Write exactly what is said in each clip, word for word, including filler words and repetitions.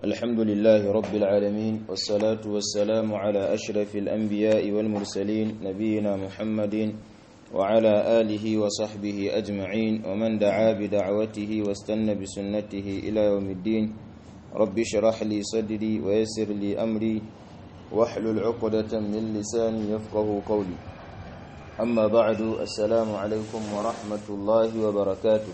الحمد لله رب العالمين والصلاة والسلام على أشرف الأنبياء والمرسلين نبينا محمد وعلى آله وصحبه أجمعين ومن دعا بدعوته واستنى بسنته إلى يوم الدين رب اشرح لي صدري ويسر لي أمري واحلل عقدة من لساني يفقه قولي أما بعد السلام عليكم ورحمة الله وبركاته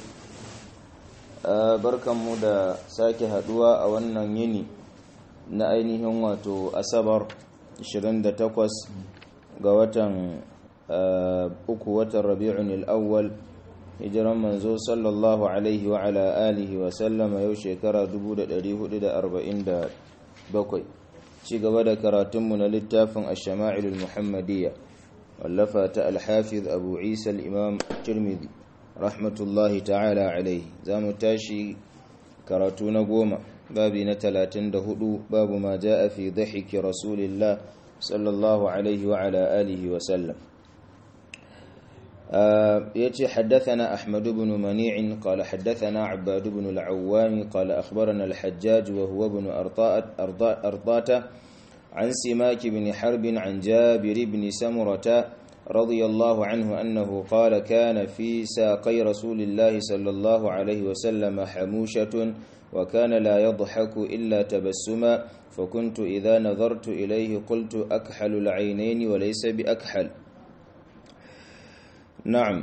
barkanmu da sake haduwa a wannan yini na ainihin wato asabar ashirin da takwas ga watan uku watan rabi'un al-awwal hijiran manzo sallallahu alaihi wa ala alihi wa sallama yau shekara dubu da ɗari hudu da arba'in da bakwai ci gaba da karatunmu na littafin ash-shama'il al-muhammadiyya wallafa ta al-hafiz abu isa al-imam tirmidhi rahmatullahi ta'ala alaihi za mu tashi karatu na goma babi na talatin da hudu babu ma ja'a fi dhahiki rasulillah sallallahu alaihi wa ala alihi wa sallam yace haddathana ahmad ibn mani' qala haddathana abbad ibn al-awwam qala akhbarana al-hajjaj wa huwa ibn arta'at ardata an simak ibn harb an jabir ibn samurata رضي الله عنه أنه قال كان في ساقي رسول الله صلى الله عليه وسلم حموشة وكان لا يضحك إلا تبسما فكنت إذا نظرت إليه قلت أكحل العينين وليس بأكحل نعم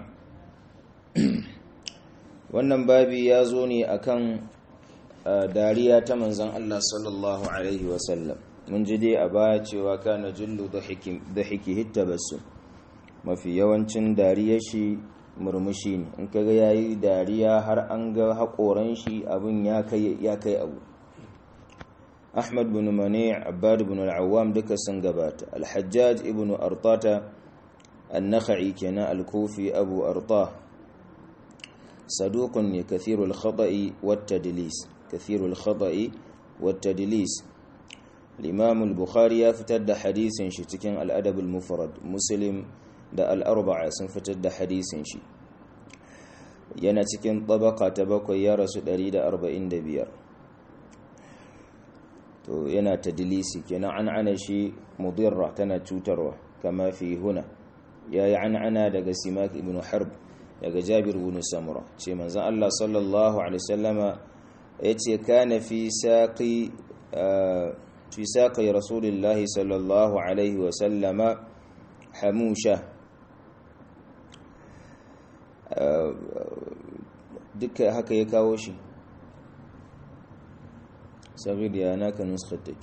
wannan babi ya zo ne akan dariya ta manzon Allah sallallahu alaihi wasallam mun ji dai a baya cewa kana jullu dhahiki dhahiki tabassum mafi yawancin dariyar shi murmushi ne in kaga yayi dariya har an ga hakoran shi abun ya kai ya kai abu Ahmad ibn Mani' Abbad ibn al-Awwam duka sun gabata al-Hajjaj ibn Artata an-Nakhai kana al-Kufi Abu Arta saduqun ne kathirul khata'i wat-tadlis kathirul khata'i wat-tadlis al-Imam al-Bukhari ya fitar da hadisin shi cikin al-Adab al-Mufrad Muslim da al'arba'a sun fitar da hadisin shi yana cikin tabaka ta bakwai ya rasu ɗari da arba'in da biyar to yana tadlisi kenan an ana shi mudirra tana cutarwa kama fi huna yayi an ana daga simak ibn harb daga jabir ibn samura ce manzon Allah sallallahu alaihi wasallama yace kana fi saqi fi saqi rasulillahi sallallahu alaihi wasallama hamusha duka haka ya kawo shi sabid ya naka nuskhatik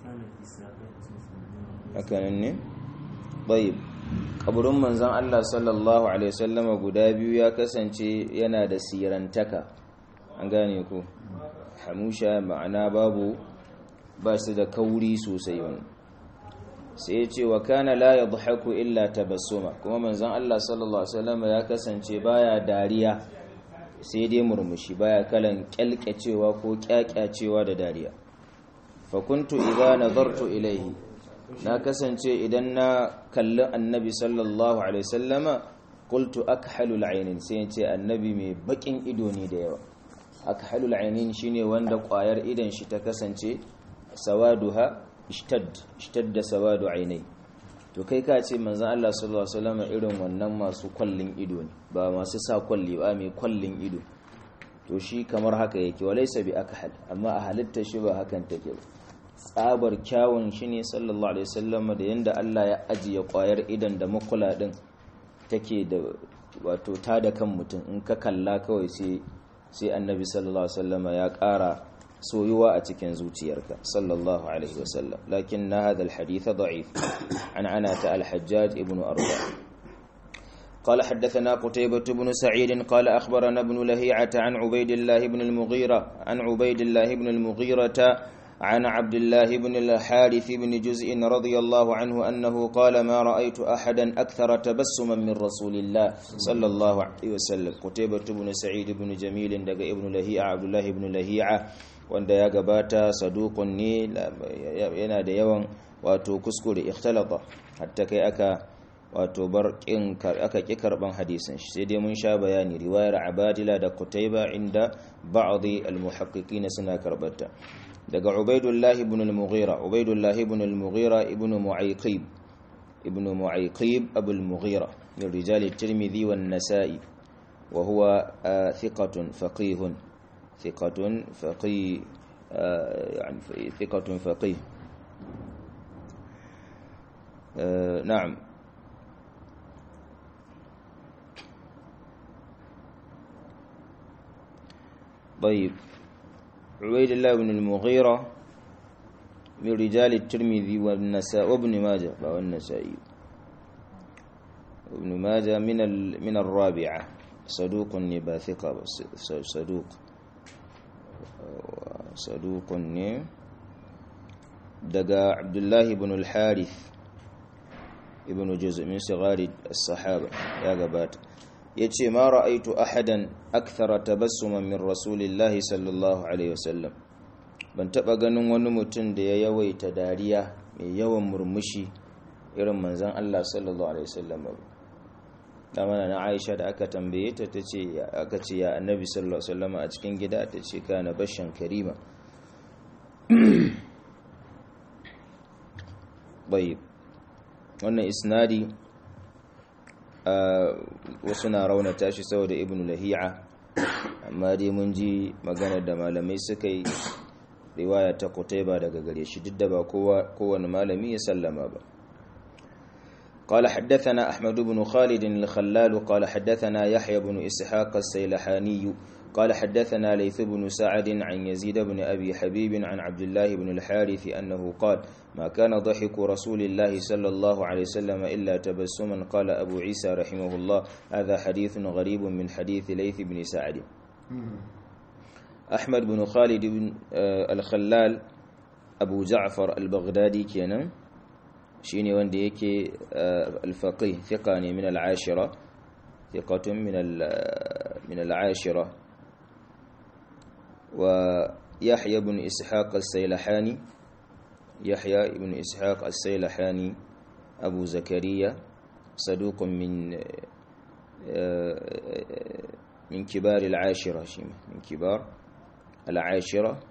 haka nan ne tayyib kaburin manzon Allah sallallahu alaihi wasallama guda biyu ya kasance yana da sirantaka an gane ko hamusha ma'ana babu ba su da kauri sosai wannan sai ya ce wa kana la yadhaku illa tabassuma kuma manzon Allah sallallahu alaihi wasallam ya kasance baya dariya sai dai murmushi baya kalan kyalkyacewa ko kyakyacewa da dariya fa kuntu idza nazartu ilayhi na kasance idan na kalli annabi sallallahu alaihi wasallama qultu akhalul aynin sai ya ce annabi mai bakin ido ne da yawa akhalul aynin shine wanda kwayar idan shi ta kasance sawaduha ishtad ishtadda sawadu ainai to kai ka ce manzon Allah sallallahu alaihi wasallam irin wannan masu kwallin ido ne ba masu sa kwalli ba mai kwallin ido to shi kamar haka yake walaysa bi akhal amma a halitta shi ba hakan take ba tsabar kyawun shi ne sallallahu alaihi wasallam da yanda Allah ya ajiye kwayar idan da makula din take da wato ta da kan mutum in ka kalla kawai sai sai annabi sallallahu alaihi wasallam ya ƙara soyuwa a cikin zuciyarka sallallahu alaihi wasallam lakin na hada alhadith da'if an ana ta al-hajjaj ibn arba قال حدثنا قتيبة بن سعيد قال أخبرنا ابن لهيعة عن عبيد الله بن المغيرة عن عبيد الله بن المغيرة عن عبد الله بن الحارث بن جزء رضي الله عنه أنه قال ما رأيت أحدا أكثر تبسما من رسول الله صلى الله عليه وسلم قتيبة بن سعيد بن جميل دق ابن لهيعة عبد الله بن لهيعة wanda ya gabata saduqun ne yana da yawan wato kuskure ikhtalata hatta kai aka wato bar kin aka ki karban hadisin shi sai dai mun sha bayani riwayar Abadila da Qutayba inda ba'd al-muhaqqiqin suna karbata daga Ubaydullah ibn al-Mughira Ubaydullah ibn al-Mughira ibn Mu'ayqib ibn Mu'ayqib Abu al-Mughira min rijal at-Tirmidhi wan-Nasa'i wa huwa thiqatun faqihun thiqatun faqih يعني ثقة فقيه نعم طيب عبيد الله بن المغيرة من رجال الترمذي والنساء وابن ماجه والنسائي ابن ماجه من من الرابعة صدوق نبا ثقة صدوق صدوق دقا عبد الله بن الحارث ابن جزء من صغار الصحابة يا قبات يتشي ما رأيت أحدا أكثر تبسما من رسول الله صلى الله عليه وسلم ban taba ganin wani mutum da ya yawaita dariya mai yawan murmushi irin manzon Allah sallallahu alaihi wasallam da mana na Aisha da aka tambaye ta tace aka ce ya annabi sallallahu alaihi wasallam a cikin gida tace kana bashan karima bai wannan isnadi wasu na raunata shi saboda ibnu lahi'a amma dai mun ji maganar da malamai suka yi riwaya ta Qutayba daga gare shi duk da ba kowa kowanne malami ya sallama ba قال حدثنا أحمد بن خالد الخلال قال حدثنا يحيى بن إسحاق السيلحاني قال حدثنا ليث بن سعد عن يزيد بن أبي حبيب عن عبد الله بن الحارث أنه قال ما كان ضحك رسول الله صلى الله عليه وسلم إلا تبسما قال أبو عيسى رحمه الله هذا حديث غريب من حديث ليث بن سعد أحمد بن خالد بن الخلال أبو جعفر البغدادي كان شيني وند يكي الفقيه ثقة من العاشرة ثقة من من العاشرة ويحيى بن إسحاق السيلحاني يحيى بن إسحاق السيلحاني أبو زكريا صدوق من من كبار العاشرة من كبار العاشرة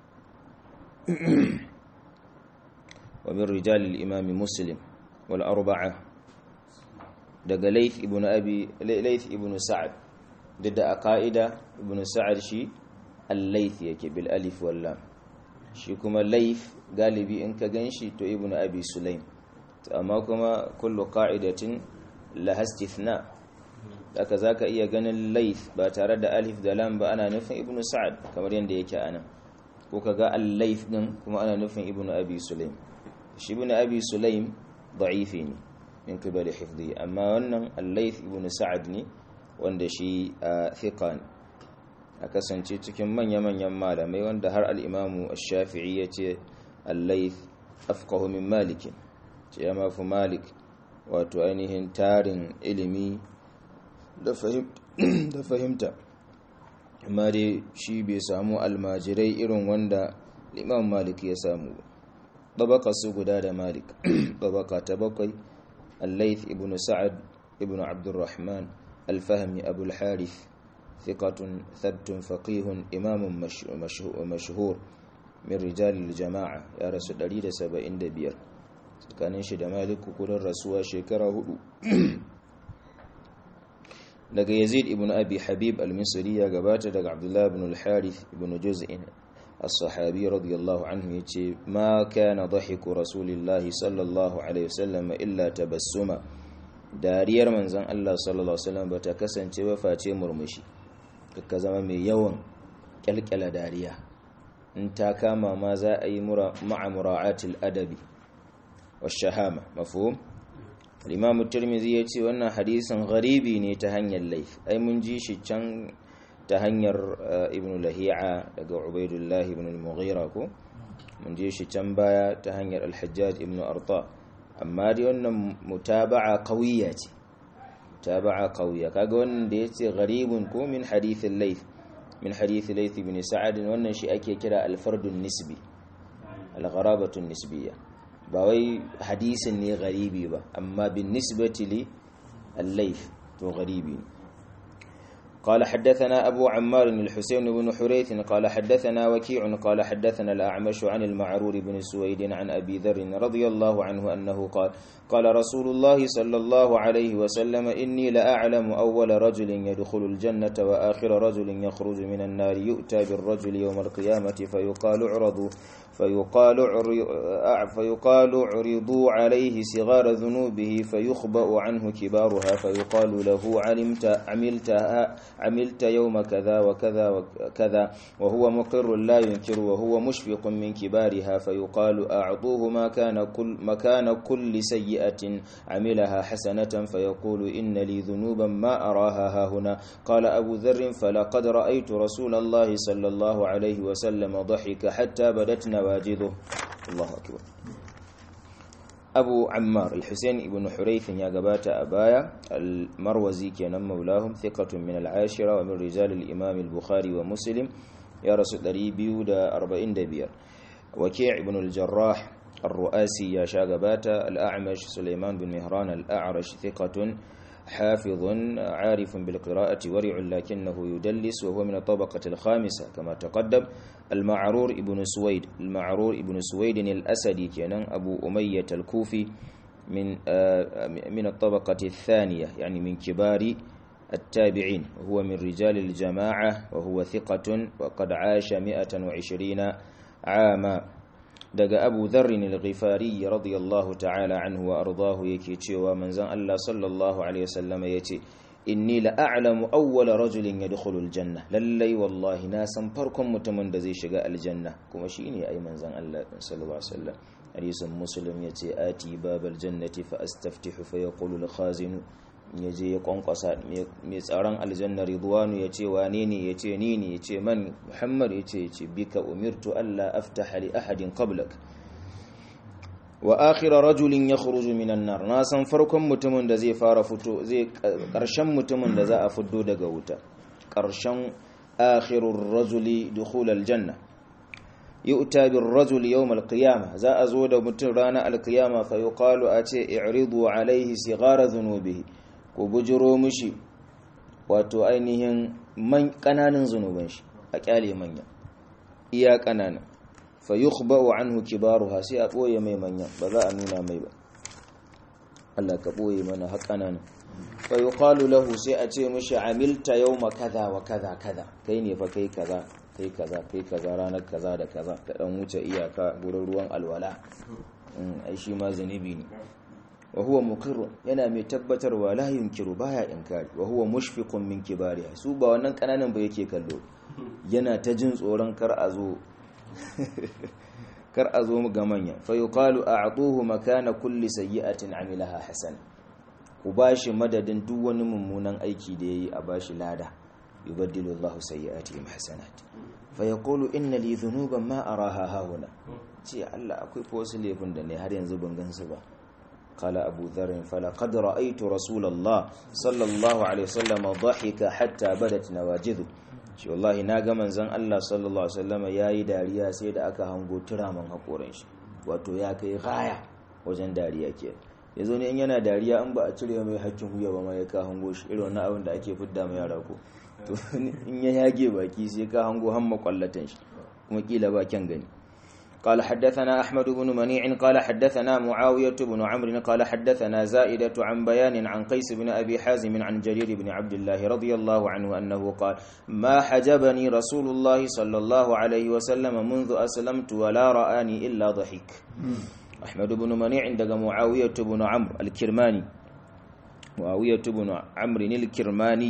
ومن رجال الإمام مسلم والأربعة دق ليث ابن أبي ليث ابن سعد ضد أقائدة ابن سعد شي الليث يكي بالألف واللام شي كما ليث غالبي إنك غنشي تو ابن أبي سليم أما كما كل قاعدة لها استثناء haka zaka iya ganin Layth ba tare da alif da lam ba ana nufin ibnu Sa'ad kamar yanda yake anan ko kaga al-Layth din kuma ana nufin ibnu Abi Sulaim shi ibnu Abi Sulaim da'ifi ne min qibali hifdhi amma wannan al-Layth ibnu Sa'ad ne wanda shi thiqan a kasance cikin manya-manyan malamai wanda har al-Imam ash-Shafi'i yace al-Layth afqahu min Malik ce ya mafi Malik wato ainihin tarin ilimi da fahimta amma dai shi bai samu almajirai irin wanda Imam Malik ya samu babaka su guda da Malik babaka ta bakwai al-Layth ibn Sa'ad ibn Abdurrahman al-Fahmi Abu al-Harith thiqatun thabtun faqihun imamun mashhur min rijal al-jama'a ya rasu ɗari da saba'in da biyar tsakanin shi da Malik kudin rasuwa shekara hudu daga Yazid ibn Abi Habib al-Misri ya gabata daga Abdullah ibn al-Harith ibn Juz'in as-sahabi radiyallahu anhu yace ma kana dhahiku rasulillahi sallallahu alaihi wasallam illa tabassuma dariyar manzon Allah sallallahu alaihi wasallam bata kasance ba face murmushi kaka zama mai yawan kyalkyala dariya in ta kama ma za a yi ma'a mura'atil adabi wash-shahama mafhum al-Imam at-Tirmidhi yace wannan hadisin gharibi ne ta hanyar Layth ai mun ji shi can ta hanyar Ibn Lahi'a daga Ubaydullah ibn al-Mughira ko mun ji shi can baya ta hanyar al-Hajjaj ibn Arta amma dai wannan mutaba'a qawiyya ce mutaba'a qawiyya kaga wannan da yace gharibun ko min hadith al-Layth min hadith Layth ibn Sa'ad wannan shi ake kira al-fardun nisbi al-gharabatu nisbiyya ba wai hadisin ne gharibi ba amma bin nisbati li al-layth to gharibi. قال حدثنا أبو عمار الحسين بن حريث قال حدثنا وكيع قال حدثنا الأعمش عن المعرور بن سويد عن أبي ذر رضي الله عنه أنه قال قال رسول الله صلى الله عليه وسلم إني لأعلم أول رجل يدخل الجنة وآخر رجل يخرج من النار يؤتى بالرجل يوم القيامة فيقال اعرضوا فيقال فيقال عرضوا عليه صغار ذنوبه فيخبأ عنه كبارها فيقال له علمت عملتها عملت يوم كذا وكذا وكذا وهو مقر لا ينكر وهو مشفق من كبارها فيقال أعطوه ما كان كل مكان كل سيئة عملها حسنة فيقول إن لي ذنوبا ما أراها ها هنا. قال أبو ذر فلقد رأيت رسول الله صلى الله عليه وسلم ضحك حتى بدت نواجذه. الله أكبر. أبو عمار الحسين بن حريث يا قبات أبايا المروزي كان مولاهم ثقة من العاشرة ومن رجال الإمام البخاري ومسلم يا رسول ريبيو دا أربعين دبير. وكيع بن الجراح الرؤاسي يا شاقبات الأعمش سليمان بن مهران الأعرج ثقة حافظ عارف بالقراءة ورع لكنه يدلس وهو من الطبقة الخامسة كما تقدم. المعرور ابن سويد المعرور ابن سويد الأسدي كان أبو أمية الكوفي من من الطبقة الثانية يعني من كبار التابعين وهو من رجال الجماعة وهو ثقة وقد عاش مئة وعشرين عاما. daga Abu Dharr al-Ghifari radiyallahu ta'ala anhu wa ardahu yake cewa manzon Allah sallallahu alaihi wasallam yace inni la a'lamu awwala rajulin yadkhulu al-janna lallai wallahi na san farkon mutumin da zai shiga aljanna kuma shine ai manzon Allah sallallahu alaihi wasallam. hadisin Muslim yace ati babal jannati fa astaftihu fa yaqulu al-khazinu yaje ya kwankwasa mai tsaron aljanna ridwanu yace wane ne yace ni ne yace man Muhammad yace yace bika umirtu alla aftaha li ahadin qablak wa akhir rajulin yakhruju minan nar na san farkon mutumin da zai fara fito zai karshen mutumin da za a fiddo daga wuta karshen akhirur rajuli dukhul aljanna yu'ta bir rajuli yawm alqiyamah za a zo da mutum ranar alqiyama fa yuqalu ace i'ridu alayhi sighara dhunubihi ko bujiro mishi wato ainihin man kananan zunuban shi a kyale manya iya kanana fa yukhba'u anhu kibaruha sai a boye mai manya ba za a nuna mai ba Allah ka boye mana haƙanan fa yuqalu lahu sai a ce mishi amilta yawma kaza wa kaza kaza kai ne fa kai kaza kai kaza kai kaza ranar kaza da kaza ka dan wuce iyaka gurin ruwan alwala ai shi ma zanibi ne wa huwa muqirr yana mai tabbatarwa la yunkiru baya inkari wa huwa mushfiqun min kibariha su ba wannan kananan ba yake kallo yana ta jin tsoron kar a zo kar a zo ga manya fa yuqalu a'tuhu makana kulli sayyi'atin amilaha hasan ku bashi madadin duk wani mummunan aiki da yayi a bashi lada yubaddilu Allahu sayyi'atihim hasanat fa yaqulu inna li dhunuban ma araha hauna ce Allah akwai fa wasu laifin da ne har yanzu ban gansu ba. قال أبو ذر فلقد رأيت رسول الله صلى الله عليه وسلم ضحك حتى بدت نواجذه shi wallahi na ga manzon Allah sallallahu alaihi wasallam yayi dariya sai da aka hango turaman hakorin shi wato ya kai gaya wajen dariya ke yazo ne in yana dariya in ba a cire mai hakkin huya ba mai ka hango shi irin wannan abin da ake fidda mai yara ko to in ya yage baki sai ka hango hamma kwallatan shi kuma kila ba kyan gani. قال حدثنا أحمد بن منيع قال حدثنا معاوية بن عمرو قال حدثنا زائدة عن بيان عن قيس بن أبي حازم عن جرير بن عبد الله رضي الله عنه أنه قال ما حجبني رسول الله صلى الله عليه وسلم منذ أسلمت ولا رآني إلا ضحك. أحمد بن منيع عند معاوية بن عمرو الكرماني معاوية بن عمرو الكرماني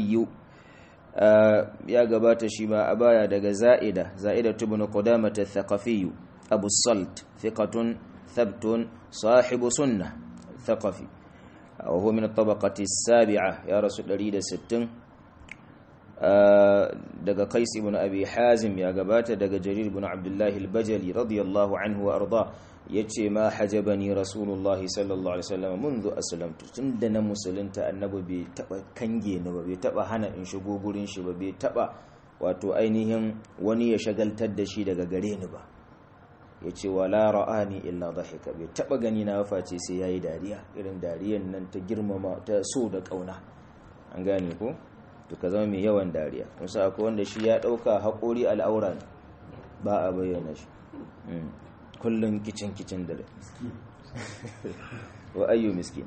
آه يا قبات شبا أبايا دق زائدة زائدة بن قدامة الثقفي أبو الصلت ثقة ثبت صاحب سنة ثقفي وهو من الطبقة السابعة يا رسول الله ستن دقى قيس بن أبي حازم يا قبات دقى جرير بن عبد الله البجلي رضي الله عنه وأرضاه يتشي ما حجبني رسول الله صلى الله عليه وسلم منذ أسلمت تندنا مسلمت النبي بيتبع كنجي نبي بيتبع هنا إن شبو قولين شبو بيتبع واتو أينهم وني يشغل تدشي دقى قرين با yace wala ra'ani illa dhahika, bai taba gani na face sai yayi dariya, irin dariyan nan ta girmama ta so da kauna, an gane ko to ka zama mai yawan dariya. musa akwai wanda shi ya dauka haƙori al'aura ne ba a bayyana shi, kullun kicin kicin da wa ayyu miskin.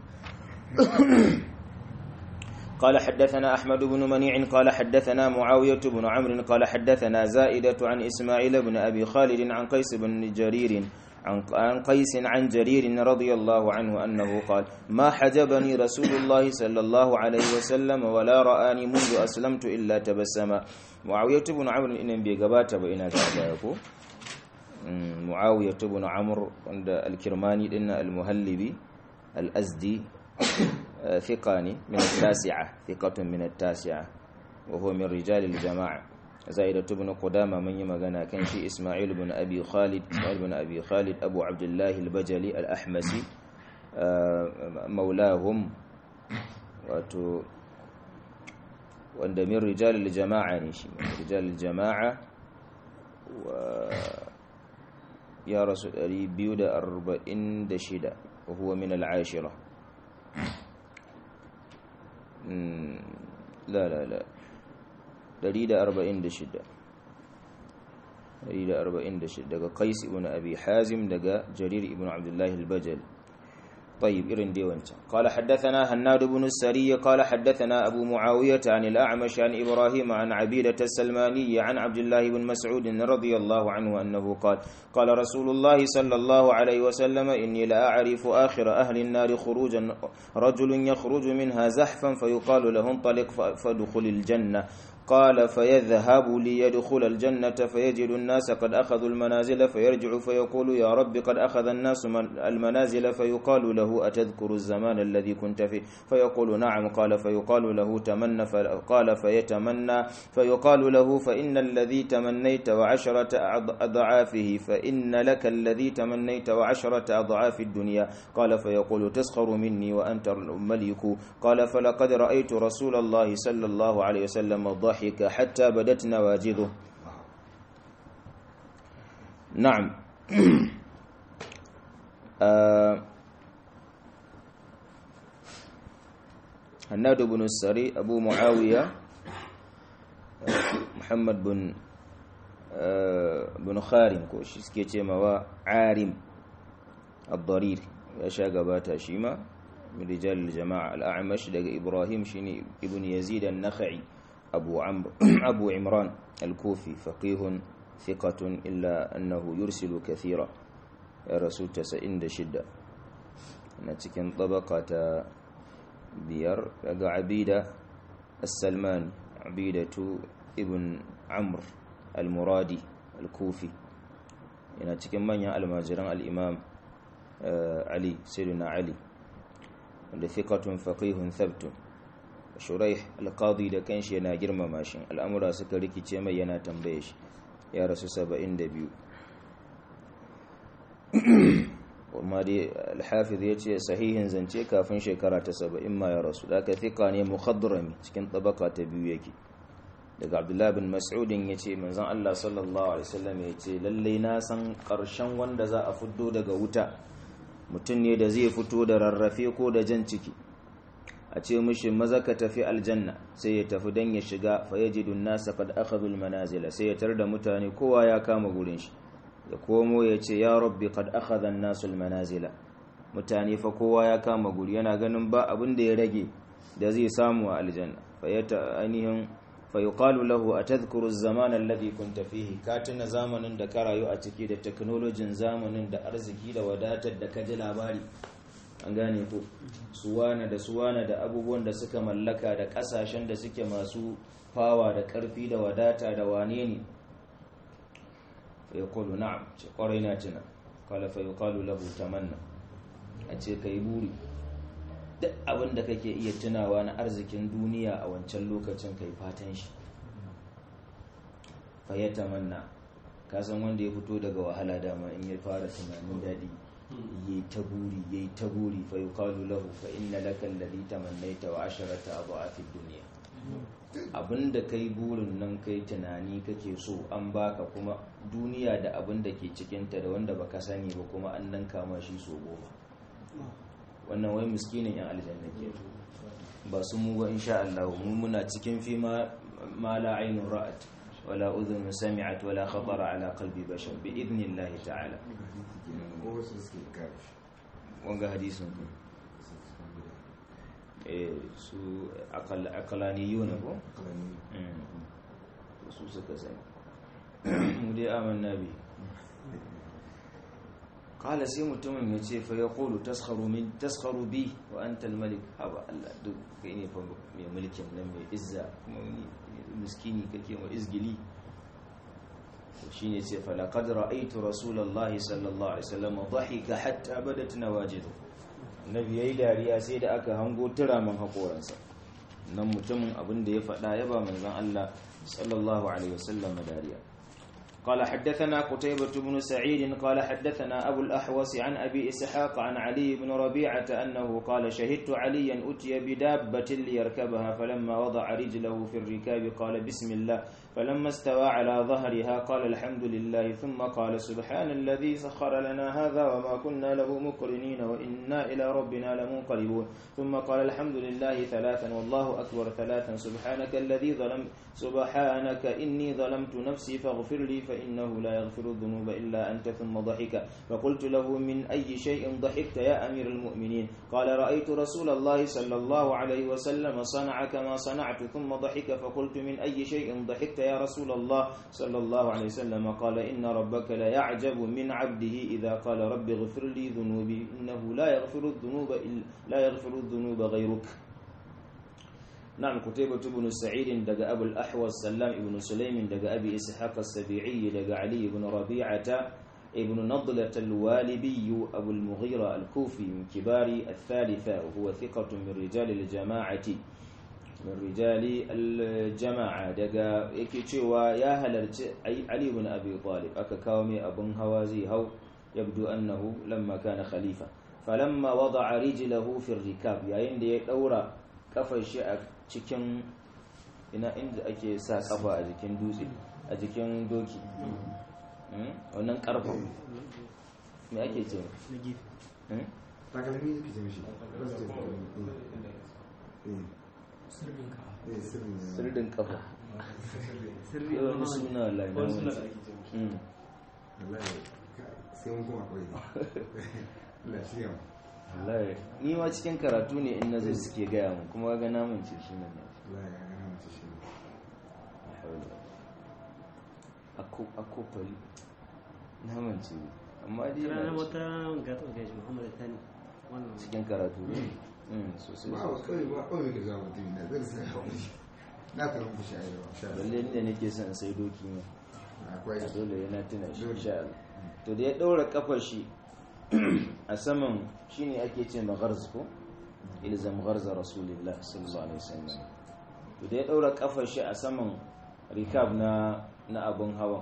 قال حدثنا أحمد بن منيع قال حدثنا معاوية بن عمرو قال حدثنا زائدة عن إسماعيل بن أبي خالد عن قيس بن جرير عن قيس عن جرير رضي الله عنه أنه قال ما حجبني رسول الله صلى الله عليه وسلم ولا رآني منذ أسلمت إلا تبسما. معاوية بن عمرو إن بيغبات بإنا كذاكو معاوية بن عمرو عند الكرماني إن المهلبي الأزدي ثقاني من التاسعة، ثقة من التاسعة وهو من رجال الجماعة. زائدة بن قدامة من يمغنى كان شي إسماعيل بن أبي خالد إسماعيل بن أبي خالد أبو عبد الله البجلي الأحمسي مولاهم واتو وعند من رجال الجماعة نشي من رجال الجماعة. و يا رسول الله بيود أربعين دشدة وهو من العاشرة. لا لا لا دليل أربعين دشدة دليل أربعين دشدة دقى قيس بن أبي حازم دقى جرير بن عبد الله البجل. طيب إرن ديوانتا. قال حدثنا هناد بن السري قال حدثنا أبو معاوية عن الأعمش عن إبراهيم عن عبيدة السلماني عن عبد الله بن مسعود رضي الله عنه أنه قال قال رسول الله صلى الله عليه وسلم إني لا أعرف آخر أهل النار خروجا رجل يخرج منها زحفا فيقال له انطلق فادخل الجنة، قال فيذهب ليدخل الجنة فيجد الناس قد أخذوا المنازل فيرجع فيقول يا رب قد أخذ الناس المنازل فيقال له أتذكر الزمان الذي كنت فيه فيقول نعم، قال فيقال له تمنى قال فيتمنى فيقال له فإن الذي تمنيت وعشرة أضعافه فإن لك الذي تمنيت وعشرة أضعاف الدنيا، قال فيقول تسخر مني وأنت الملك، قال فلقد رأيت رسول الله صلى الله عليه وسلم ضحك حتى بدت نواجذه. نعم. آه هناد بن السري أبو معاوية محمد بن آه بن خارم كوش سكيتي موا عارم الضرير يا شاغباتا شيما من رجال الجماعة. الأعمش لقى إبراهيم شيني ابن يزيد النخعي أبو عمرو أبو عمران الكوفي فقيه ثقة إلا أنه يرسل كثيرا. يا رسول تسعين شدة نتكن طبقة بير لقى عبيدة السلمان عبيدة ابن عمرو المرادي الكوفي نتكن من الماجران الإمام علي سيدنا علي ثقة فقيه ثبت. shuraih alqadi da kanshi yana girmama shi, al'amura suka rikice mai yana tambaye shi, ya rasu saba'in da biyu. amma dai al-hafiz yace sahihin zance kafin shekara ta saba'in ma ya rasu, da ka thika ne mukhadrami cikin tabaka ta biyu yake. daga Abdullah bin Mas'ud yace manzon Allah sallallahu alaihi wasallam yace lalle na san karshen wanda za a fiddo daga wuta mutum ne da zai fito da rarrafe ko da jan ciki, a ce mishi maza ka tafi aljanna sai ya tafi dan ya shiga fa yajidun nasa qad akhadhu almanazila, sai ya tar da mutane kowa ya kama gurin shi, ya komo ya ce ya rabbi qad akhadha an-nasu almanazila, mutane fa kowa ya kama guri, yana ganin ba abin da ya rage da zai samu a aljanna. fa yata ainihin fa yuqalu lahu atadhkuru az-zaman alladhi kunta fihi, ka tuna zamanin da ka rayu a ciki da technology zamanin da arziki da wadatar da ka ji labari, an gane ko suwana da suwana da abubuwan da suka mallaka da kasashen da suke masu fawa da karfi da wadata da wane ne. fa yaqulu na'am, ce kwarai na tuna. qala fa yuqalu lahu tamanna, a ce kai buri duk abin da kake iya tunawa na arzikin duniya a wancan lokacin kai fatan shi. fa yatamanna, ka san wanda ya fito daga wahala dama in ya fara tunanin dadi yayi ta buri yayi ta buri fa yuqalu lahu fa inna laka alladhi tamannaita wa asharata adha'afi ad-dunya, abinda kai burin nan kai tunani kake so an baka, kuma duniya da abinda ke cikinta da wanda baka sani ba kuma an nan kama shi so goma. Wannan wai miskinin yan aljanna ke ba su mu ba insha Allah. mu muna cikin fi ma ma la aynun ra'at wala udhun sami'at wala khatara ala qalbi bashar bi idnillahi ta'ala. wanga hadisin eh su aqlaniyuna ko su suka sani mu dai amanna bi. qala sai mutumin ya ce fa yaqulu taskharu min taskharu bi wa anta al-malik. haba Allah duk kai ne fa mai mulkin nan mai izza kuma ni miskini kake wa izgili. shine ce fa laqad ra'aytu rasulullahi sallallahu alaihi wasallam dhahika hatta badat nawajidu. nabi yayi dariya sai da aka hango turaman hakoransa. nan mutumin abin da ya faɗa ya ba manzon Allah sallallahu alaihi wasallam dariya. قال حدثنا قتيبة بن سعيد قال حدثنا أبو الأحوص عن أبي إسحاق عن علي بن ربيعة أنه قال شهدت عليا أتي بدابة ليركبها فلما وضع رجله في الركاب قال بسم الله فلما استوى على ظهرها قال الحمد لله ثم قال سبحان الذي سخر لنا هذا وما كنا له مقرنين وإنا إلى ربنا لمنقلبون ثم قال الحمد لله ثلاثا والله أكبر ثلاثا سبحانك الذي ظلم سبحانك إني ظلمت نفسي فاغفر لي فإنه لا يغفر الذنوب إلا أنت ثم ضحك فقلت له من أي شيء ضحكت يا أمير المؤمنين قال رأيت رسول الله صلى الله عليه وسلم صنع كما صنعت ثم ضحك فقلت من أي شيء ضحكت يا رسول الله صلى الله عليه وسلم قال إن ربك لا يعجب من عبده إذا قال رب اغفر لي ذنوبي إنه لا يغفر الذنوب لا يغفر الذنوب غيرك. نعم. قتيبة بن سعيد دقى أبو الأحوص سلام ابن سليم دقى أبي إسحاق السبيعي دقى علي بن ربيعة ابن نضلة الوالبي أبو المغيرة الكوفي من كبار الثالثة وهو ثقة من رجال الجماعة من رجال الجماعة دقى يكيشوا يا هل علي بن أبي طالب أكاكاومي أبن هوازي هو يبدو أنه لما كان خليفة فلما وضع رجله في الركاب يعني دي دورة kafar shi a cikin ina inda ake sa kafa a jikin dutse a jikin doki wannan karfa me ake ce takalmi yake ce mishi sirdin kafa sirri wani suna wallahi na wani sai mun kuma akwai lafiya. wallahi ni ma cikin karatu ne in nazari suke gaya mun kuma ga namun ce shi nan wallahi ga namun ce shi akko akko fali namun ce amma dai na wata gato ga Muhammad Tani wannan cikin karatu ne mm sosai ba kai ba kai ga zama mutum da zai sai hawo na ta rubu shi ayi insha Allah lalle ne nake son sai doki ne akwai dole yana tuna shi insha Allah. To da ya daura kafar shi a saman shine ake ce magharz ko ilzam gharza rasulullah sallallahu alaihi wasallam. To da ya daura kafar shi a saman rikab na na abun hawa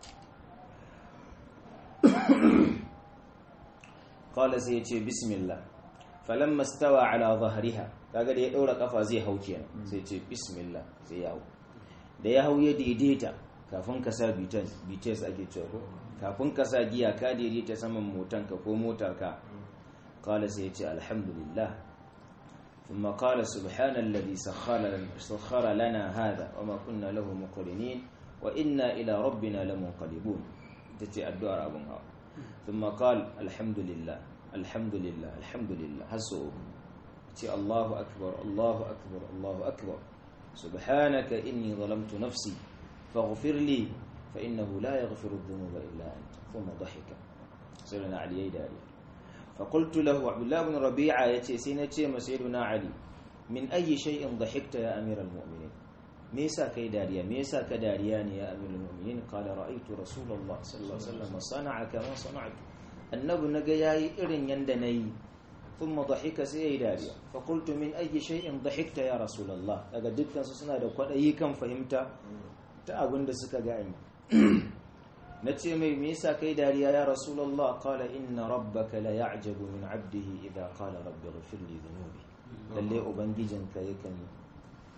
qala sai ya ce bismillah falamma stawa ala dhahriha kaga da ya daura kafa zai hau kenan sai ya ce bismillah sai ya hau da ya hau ya daidaita kafin ka sa bites bites ake cewa ko kafin ka sa giya ka daidaita saman motanka ko motarka qala sai ya ce alhamdulillah thumma qala subhanalladhi sakhkhara sakhkhara lana hadha wama kunna lahu muqrinin wa inna ila rabbina lamunqalibun tace addu'ar abun hawa thumma qala alhamdulillah alhamdulillah alhamdulillah hasu ce Allahu akbar Allahu akbar Allahu akbar subhanaka inni zalamtu nafsi faghfir li fa innahu la yaghfiru dhunuba illa anta thumma dhahika sayyidina ali yaydari fa qultu lahu abdullah ibn rabi'a yace sai nace ma sayyidina ali min ayi shay'in dhahikta ya amiral mu'minin me yasa kai dariya me yasa ka dariya ne ya amiral mu'minin qala ra'aytu rasulullah sallallahu alaihi wasallam sana'a kama sana'tu annabi naga yayi irin yanda nayi thumma dhahika sai yayi dariya fa qultu min ayi shay'in dhahikta ya rasulullah daga dukkan su suna da kwadayi kan fahimta ta abinda suka gani nace mai me yasa kai dariya ya rasulullah qala inna rabbaka la ya'jabu min 'abdihi idha qala rabbi ighfir li dhunubi lalle ubangijinka yakan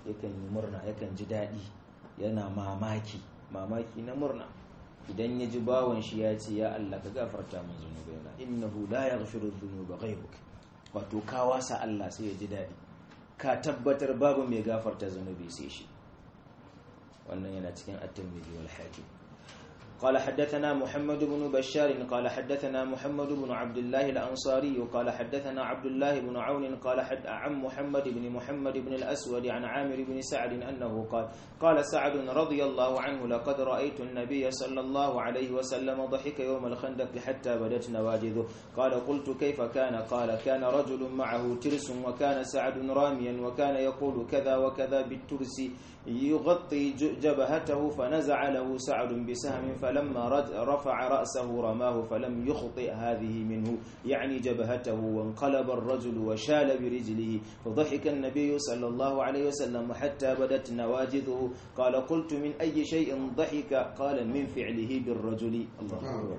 yakan yi murna yakan ji daɗi yana mamaki mamaki na murna idan ya ji bawan shi ya ce ya Allah ka gafarta min zunubaina innahu la yaghfiru dhunuba ghayruk wato ka wasa Allah sai ya ji daɗi ka tabbatar babu mai gafarta zunubi sai shi wannan yana cikin at-Tirmidhi wal Hakim قال حدثنا محمد بن بشار قال حدثنا محمد بن عبد الله الأنصاري قال حدثنا عبد الله بن عون قال حد عن محمد بن محمد بن الأسود عن عامر بن سعد أنه قال قال سعد رضي الله عنه لقد رأيت النبي صلى الله عليه وسلم ضحك يوم الخندق حتى بدت نواجذه قال قلت كيف كان قال كان رجل معه ترس وكان سعد راميا وكان يقول كذا وكذا بالترس يغطي جبهته فنزع له سعد بسهم فلما رفع رأسه رماه فلم يخطئ هذه منه يعني جبهته وانقلب الرجل وشال برجله فضحك النبي صلى الله عليه وسلم حتى بدت نواجذه قال قلت من أي شيء ضحك قال من فعله بالرجل الله أكبر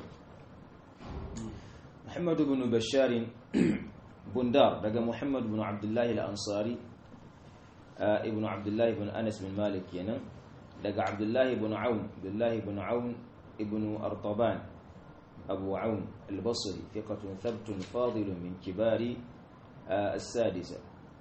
محمد بن بشار بندار لقى محمد بن عبد الله الأنصاري آه ابن عبد الله بن أنس بن مالك ينم لقى عبد الله بن عون عبد الله بن عون ابن أرطبان أبو عون البصري ثقة ثبت فاضل من كبار آه السادسة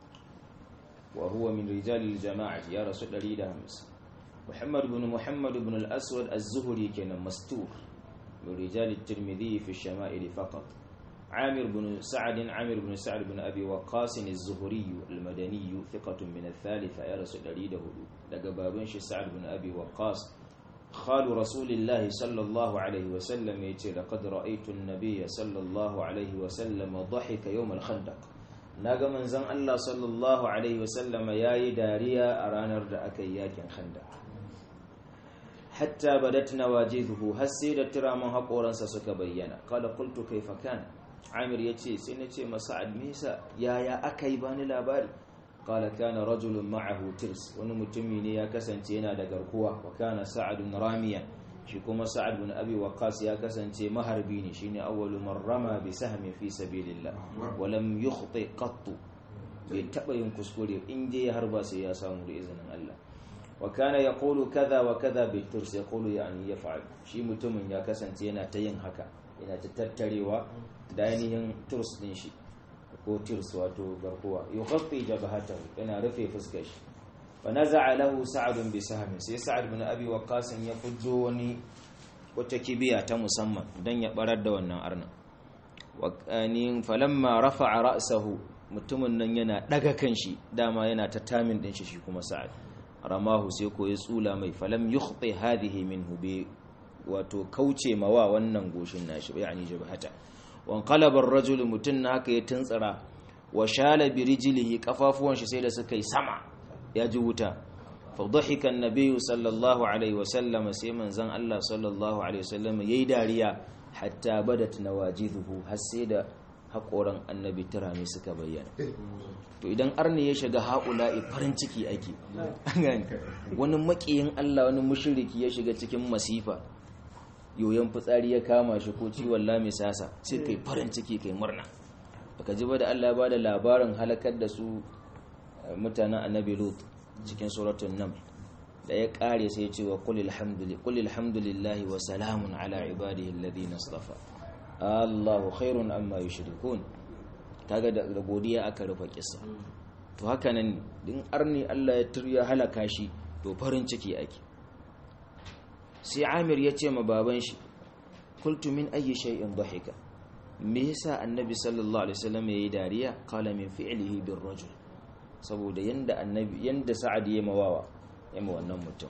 وهو من رجال الجماعة يا رسول الله همس محمد بن محمد بن الأسود الزهري كان مستور من رجال الترمذي في الشمائل فقط عامر بن سعد عامر بن سعد بن أبي وقاص الزهري المدني ثقة من الثالثة يا رسول الله لقبابن سعد بن أبي وقاص خال رسول الله صلى الله عليه وسلم يتي لقد رأيت النبي صلى الله عليه وسلم ضحك يوم الخندق ناغا منزن الله صلى الله عليه وسلم ياي داريا أرانر دا أكياكين خندق حتى بدت نواجذه هسيدة ترى من حقورنسا سكا بينا قال قلت كيف كان عامر يتي سنتي مساعد ميسا يا يا أكي باني لاباري قال كان رجل معه ترس ونمتميني يا كسنتينا دا غركوا وكان سعد راميا shi kuma sa'ad bin abi waqqas ya kasance maharbi ne shine awwalu man rama bi sahmi fi sabilillah wa lam yukhti qattu bai taba yin kuskure in dai har ba sai ya samu da izinin Allah wa kana yaqulu kaza wa kaza bi turs yaqulu yani yaf'al shi mutumin ya kasance yana ta yin haka yana ta tattarewa da ainihin turs din shi ko tirs wato garkuwa yukhti jabhatahu yana rufe fuskar shi ونزع له سعد بسهم sai sa'ad bin abi waqqas ya fujjo wani wata kibiya ta musamman dan ya barar da wannan arna waqanin falamma rafa'a ra'sahu mutumin nan yana daga kanshi dama yana ta tamin din shi kuma sa'ad ramahu sai ko ya tsula mai falam yukhti hadhihi minhu bi wato kauce mawa wannan goshin nashi yani jabhata wan qalaba ar-rajul mutun haka ya tuntsira wa shala bi rijlihi kafafuwan shi sai da suka yi sama ya ji wuta fadhahika an-nabiy sallallahu alaihi wasallam sai manzon Allah sallallahu alaihi wasallam yayi dariya hatta badat nawajidhu har sai da hakoran annabi tirami suka bayyana to idan arni ya shiga haula'i farin ciki ake wani makiyin Allah wani mushriki ya shiga cikin masifa yoyon fitsari ya kama shi ko ciwon lamisasa sai kai farin ciki kai murna baka ji ba da Allah ya bada labarin halakar da su mutanen annabi lut cikin suratul naml da ya kare sai ya ce wa qul alhamdulillah qul alhamdulillah wa salamun ala ibadihi alladhina istafa Allahu khairun amma yushrikun kaga da godiya aka rufe kissa to haka nan din arni Allah ya turya halaka shi to farin ciki ake sai Amir ya ce ma baban shi qultu min ayyi shay'in dhahika me yasa annabi sallallahu alaihi wasallam yayi dariya qala min fi'lihi bir rajul saboda yanda annabi yanda sa'ad ya mawawa yamma wannan mutum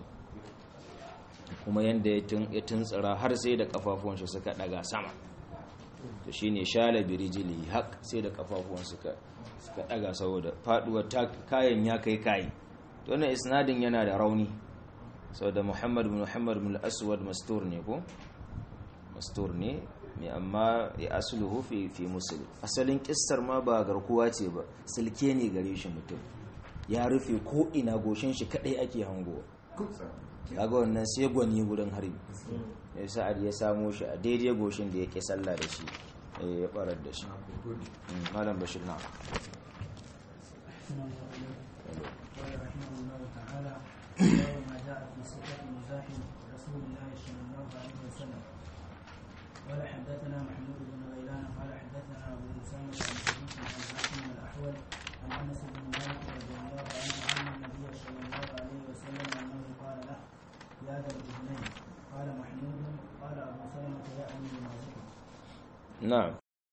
kuma yanda ya tuntsira har sai da kafafuwan shi suka daga sama to shine shala birijili hak sai da kafafuwan suka suka daga saboda faduwar kayan ya kai kai to wannan isnadin yana da rauni saboda Muhammad bin Muhammad bin al-Aswad mastur ne ko mastur ne mai amma ya asluhu fi fi muslim asalin kissar ma ba garkuwa ce ba silke ne gare shi mutum ya rufe ko ina goshin shi kadai ake hango kaga wannan sai gwani gurin harbi ya sa'ad ya samo shi a daidai goshin da yake sallah da shi ya barar da shi malam bashir na قال رحمه الله تعالى باب ما جاء في صفة مزاح رسول الله صلى الله عليه وسلم. قال حدثنا محمود بن غيلان قال حدثنا ابو اسامه عن شريك عن حاتم الاحول عن انس بن مالك رضي الله عنه ان النبي صلى الله عليه وسلم انه قال له يا ذا الاذنين. قال محمود قال ابو سلمه يعني يمازحه. نعم.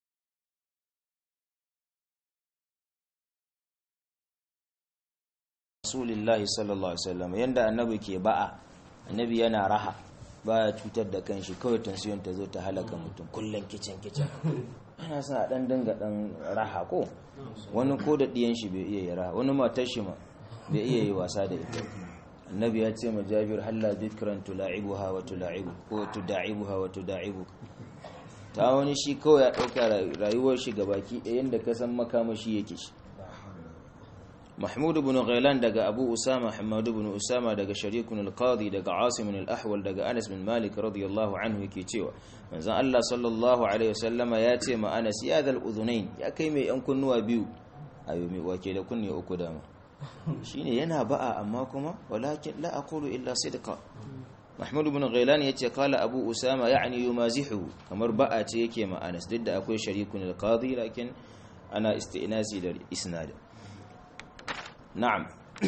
Rasulullahi sallallahu alaihi wasallam yanda annabi ke ba'a, annabi yana raha, baya cutar da kanshi, kawai tansiyon ta zo ta halaka mutum kullun kicin kicin. Ana sa dan dinga dan raha ko wani ko da diyan shi bai iya yi raha, wani matar shi ma bai iya yi wasa da ita. Annabi ya ce ma Jabir halla dhikran tula'ibuha wa tula'ibu ko tuda'ibuha wa tuda'ibu. Ta wani shi kawai ya dauka rayuwar shi gabaki ɗayan da ka san makamashi yake shi. محمود بن غيلان دقى أبو أسامة حماد بن أسامة دقى شريك القاضي دقى عاصم الأحول دقى أنس بن مالك رضي الله عنه كيتيوه من زان الله صلى الله عليه وسلم ياتي ما أنس يا ذا الأذنين يا كيمي أنكن وابيو أيومي وكيل كني أكداما شيني ينا بقى أماكما ولكن لا أقول إلا صدقا. محمود بن غيلان يتي قال أبو أسامة يعني يمازحه كمر بقى تيكي ما أنس ضد أكوي شريك القاضي لكن أنا استئناسي للإسناد. نعم.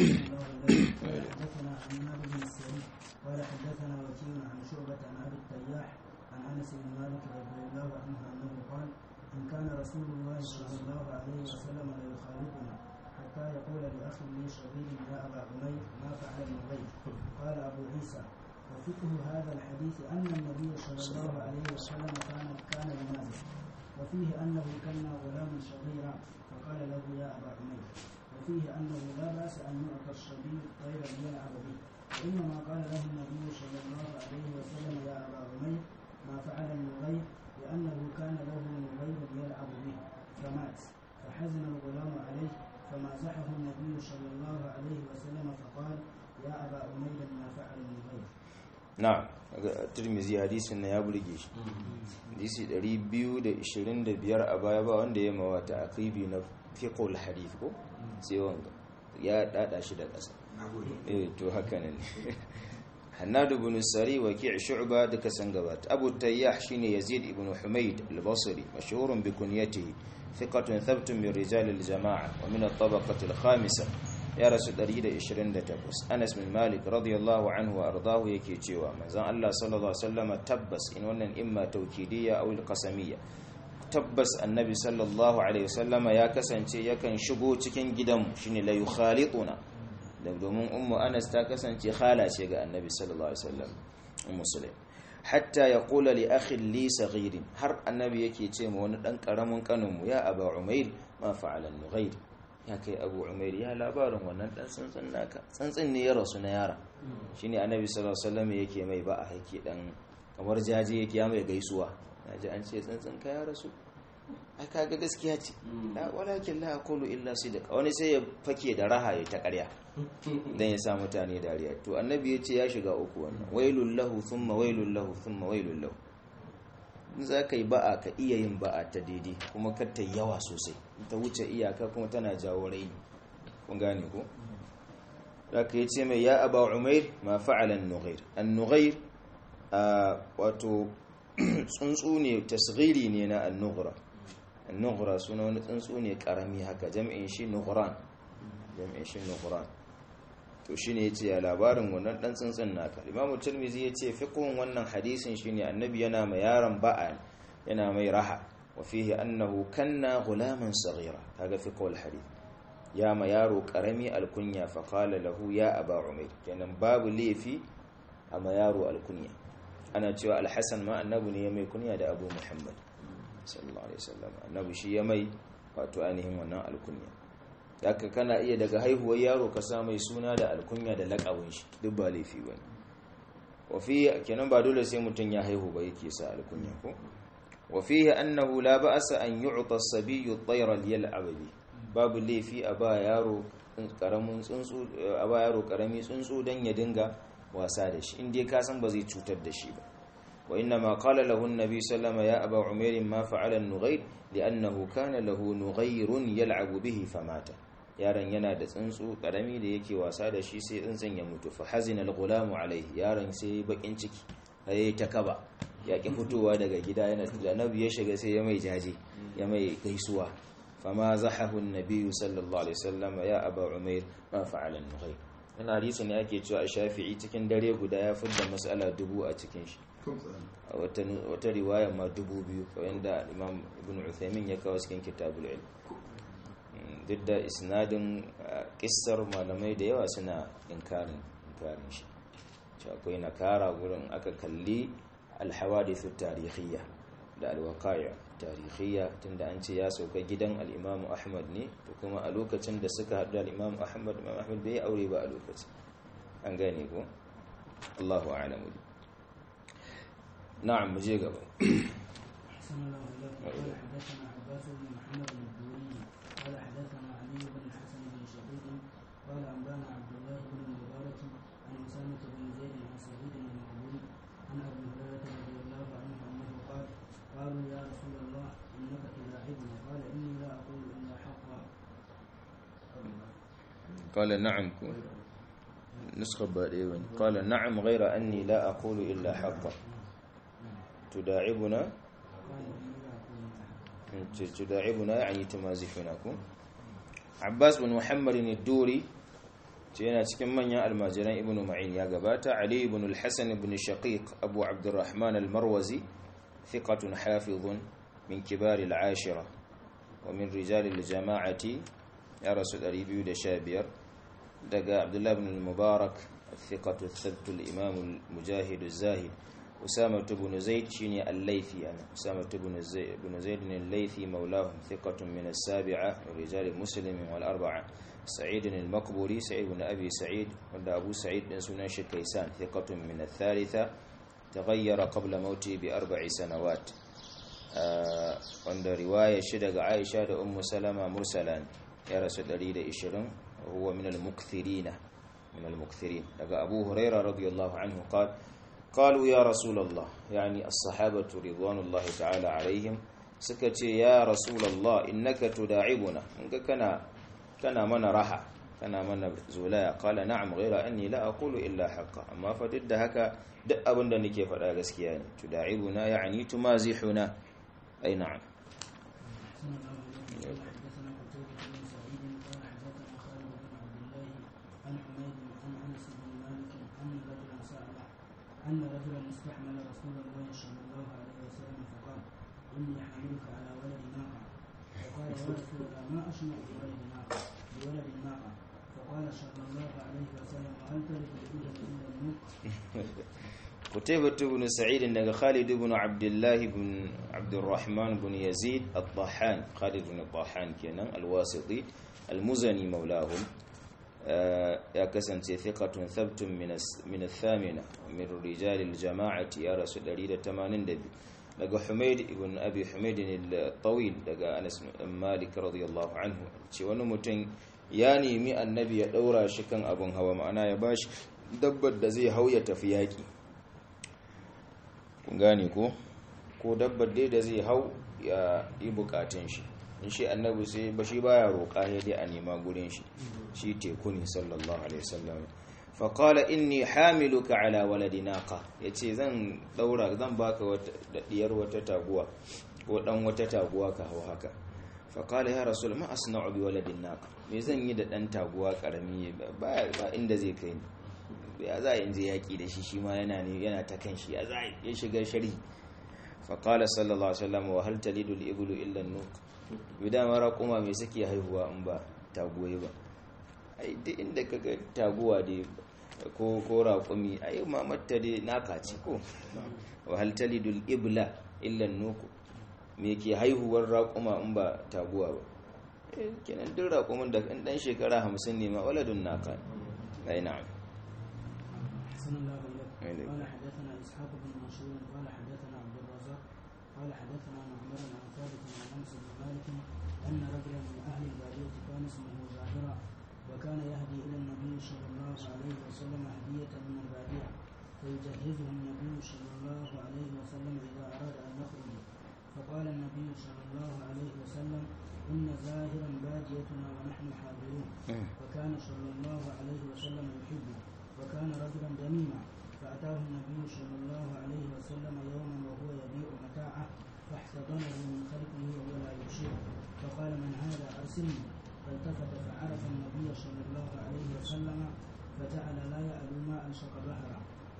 حدثنا عمار بن السري قال حدثنا وكيع عن شعبة عن ابي التياح عن انس بن مالك رضي الله عنه انه قال ان كان رسول الله صلى الله عليه وسلم لا يخالفنا حتى يقول لاخ لي شبيب يا ابا عمير ما فعل النبي. قال ابو عيسى وفقه هذا الحديث ان النبي صلى الله عليه وسلم كان كان يمازح وفيه انه كان غلاما صغيرا فقال له يا ابا عمير. وفيه أنه لا بأس أن يعطى الصبي طيرا يلعب به. وإنما قال له النبي صلى الله عليه وسلم يا أبا عمير ما فعل النغير لأنه كان له نغير يلعب به فمات فحزن الغلام عليه فمازحه النبي صلى الله عليه وسلم فقال يا أبا عمير ما فعل النغير. نعم. Tirmizi hadisin na ya burge shi. Hadisi ɗari biyu da ishirin da biyar a baya ba wanda ya mawata aqibi na fiqhul hadith ko sai wanga ya dada shi da ƙasa. Eh to haka ne. Hannad ibn Sari wa Ki' Shu'ba duka san gabata. Abu Tayyah shine Yazid ibn Humayd al-Basri mashhurun bi kunyatihi thiqatun thabtun min rijal al-jama'a wa min at-tabaqati al-khamisah. Ya rasu ɗari da ishirin da takwas. Anas bin Malik radiyallahu anhu wa ardahu yake cewa manzon Allah sallallahu alaihi wasallam tabbas in wannan imma tawkidiyya aw al-qasamiyya tabbas annabi sallallahu alaihi wasallama ya kasance yakan shigo cikin gidanmu shine la yukhalituna da domin ummu Anas ta kasance khala ce ga annabi sallallahu alaihi wasallam ummu Sulaim hatta yaqula li akhi li saghir har annabi yake ce ma wani dan karamin kanunmu ya Aba Umair ma fa'ala an-nughayr ya kai Abu Umair ya labarin wannan dan tsantsin naka tsantsin ne ya rasu na yara shine annabi sallallahu alaihi wasallam yake mai ba'a yake dan kamar jaje yake ya mai gaisuwa naji an ce tsantsin ka ya rasu ai kaga gaskiya ce la walakin la aqulu illa sidqa wani sai ya fake da raha ya ta ƙarya dan ya sa mutane dariya to annabi ya ce ya shiga uku wannan wailul lahu thumma wailul lahu thumma wailul lahu in za ka yi ba'a ka iya yin ba'a ta daidai kuma kar ta yawa sosai ta wuce iyaka kuma tana jawo rai kun gane ko zaka yi ce mai ya aba umair ma fa'ala an-nughair an-nughair wato tsuntsu ne tasghiri ne na an-nughra an-nughra suna wani tsuntsu ne karami haka jam'in shi nughran jam'in shi nughran to shine yace ya labarin wannan dan tsuntsun naka Imam Tirmidhi yace fiqhun wannan hadisin shine annabi yana mai yaron ba'a yana mai raha wa fihi annahu kanna ghulaman saghira kaga fiqhul hadith ya ma yaro karami alkunya fa qala lahu ya aba umayr kenan babu lafi amma yaro alkunya ana cewa al-Hasan ma annabi ne ya mai kunya da Abu Muhammad sallallahu alaihi wasallam annabi shi ya mai wato ainihin wannan alkunya haka kana iya daga haihuwar yaro ka sa mai suna da alkunya da lakabin shi duk ba laifi bane wa fi kenan ba dole sai mutun ya haihu ba yake sa alkunya ko wa fihi annahu la ba'sa an yu'ta as-sabiyyu at-tayra liyal'ab bi babu laifi a ba yaro karamin tsuntsu a ba yaro karami tsuntsu dan ya dinga wasa da shi indai ka san ba zai cutar da shi ba wa inna ma qala lahu an-nabi sallallahu alaihi wasallam ya aba umair ma fa'ala an-nughayr li'annahu kana lahu nughayrun yal'abu bihi famata yaron yana da tsuntsu karami da yake wasa da shi sai tsuntsun ya mutu fa hazina al-ghulamu alayhi yaron sai bakin ciki yayi ta kaba ya ki fitowa daga gida yana annabi ya shiga sai ya mai jaje ya mai gaisuwa fama zahahu an-nabi sallallahu alaihi wasallam ya aba umair ma fa'ala an-nughayr ina hadisi ne ake cewa Shafi'i cikin dare guda ya fidda mas'ala dubu a cikin shi a wata wata riwaya ma dubu biyu wanda Imam Ibn Uthaymeen ya kawo cikin Kitabul Ilm duk da isnadin kissar malamai da yawa suna inkarin inkarin shi akwai nakara gurin aka kalli alhawadithu tarihiyya da alwaqa'i tarihiyya tunda an ce ya sauka gidan al-Imam Ahmad ne to kuma a lokacin da suka haɗu da al-Imam Ahmad Imam Ahmad bai aure ba a lokacin an gane ko Allahu a'lamu na'am muje gaba قال حدثنا علي بن الحسن بن شقيق قال أنبانا عبد الله بن المبارك عن أسامة بن زيد عن سعيد المقبول عن أبي هريرة رضي الله عنه أنه قال قالوا يا رسول الله إنك تلاعبنا قال إني لا أقول إلا حقا قال نعم نسخة بعدين قال نعم غير أني لا أقول إلا حقا تداعبنا تداعبنا يعني تمازحناكم عباس بن محمد الدوري جينا cikin manyan almajiran ibnu ma'in ya gabata ali ibn al-hasan ibn shaqiq abu abdurrahman al-marwazi thiqatun hafizun min kibar al-ashira wa min rijal al-jama'ati ya rasul biyu da sha biyar daga abdullah ibn al-mubarak thiqatu thabt al-imam al-mujahid az-zahid أسامة بن زيد شيني الليثي أنا أسامة بن زيد بن زيد الليثي مولاهم ثقة من السابعة من رجال مسلم والأربعة سعيد المقبوري سعيد بن أبي سعيد وعند أبو سعيد بن سناش كيسان ثقة من الثالثة تغير قبل موته بأربع سنوات آه عند رواية شدق عائشة أم سلمة مرسلان يا رسول الله إشرم وهو من المكثرين من المكثرين لقى أبو هريرة رضي الله عنه قال قالوا يا رسول الله يعني الصحابة رضوان الله تعالى عليهم سكتي يا رسول الله إنك تداعبنا إنك كنا كنا من رحى كنا من زولايا قال نعم غير أني لا أقول إلا حقا أما فدد هكا دأ أبندني كيف الأغسكياني تداعبنا يعني تمازحنا أي نعم أن رجلا استحمل رسول الله صلى الله عليه وسلم فقال إني حاملك على ولد ناقة فقال يا رسول الله ما أصنع بولد ناقة بولد ناقة فقال صلى الله عليه وسلم هل تلد الإبل إلا النوق قتيبة بن سعيد أن خالد بن عبد الله بن عبد الرحمن بن يزيد الطحان خالد بن الطحان كان الواسطي المزني مولاهم يا كسنتي ثقة ثبت من من الثامنة من رجال الجماعة يا رسول الله ثمانين دبي لقى حميد ابن أبي حميد الطويل لقى أنس مالك رضي الله عنه شي wani mutum ya nemi annabi ya daura shi kan abun hawa ma'ana ya bashi dabbar da zai hauya tafi yaki kun gane ko ko dabbar dai da zai hau ya yi bukatun shi in shi annabi sai ba shi baya roƙa ne dai a nema gurin shi shi teku ne sallallahu alaihi wasallam fa qala inni hamiluka ala waladi naqa yace zan daura zan baka wata diyar wata taguwa ko dan wata taguwa ka hau haka fa qala ya rasul ma asna'u bi waladin naqa me zan yi da dan taguwa karami ba ba inda zai kai ni ya za in je yaki da shi shi ma yana ne yana ta kan shi ya za ya shiga shari fa qala sallallahu alaihi wasallam wa hal talidu al-iblu illa an-nuq bida mara kuma me suke haihuwa in ba taguwai ba ai duk inda kaga taguwa dai ko ko raƙumi ai mamatta dai naka ce ko wa hal talidul ibla illa an-nuq me ke haihuwar raƙuma in ba taguwa ba eh kenan duk raƙumin da in dan shekara hamsin ne ma waladun naka ai na'am قال حدثنا إسحاق بن منصور قال حدثنا عبد الرزاق قال حدثنا معمر عن ثابت عن أنس بن مالك أن رجلا من أهل البادية كان اسمه زاهرا وكان يهدي إلى النبي صلى الله عليه وسلم هدية من البادية فيجهزه النبي صلى الله عليه وسلم إذا أراد أن يخرج فقال النبي صلى الله عليه وسلم إن ظاهرا باديتنا ونحن حاضرون فكان صلى الله عليه وسلم يحبه وكان رجلا دميما فأتاه النبي صلى الله عليه وسلم يوما وهو يبيع متاعه فاحتضنه من خلفه وهو لا يبصره فقال من هذا أرسلني فالتفت فعرف النبي صلى الله عليه وسلم فجعل لا يألو ما ألصق ظهره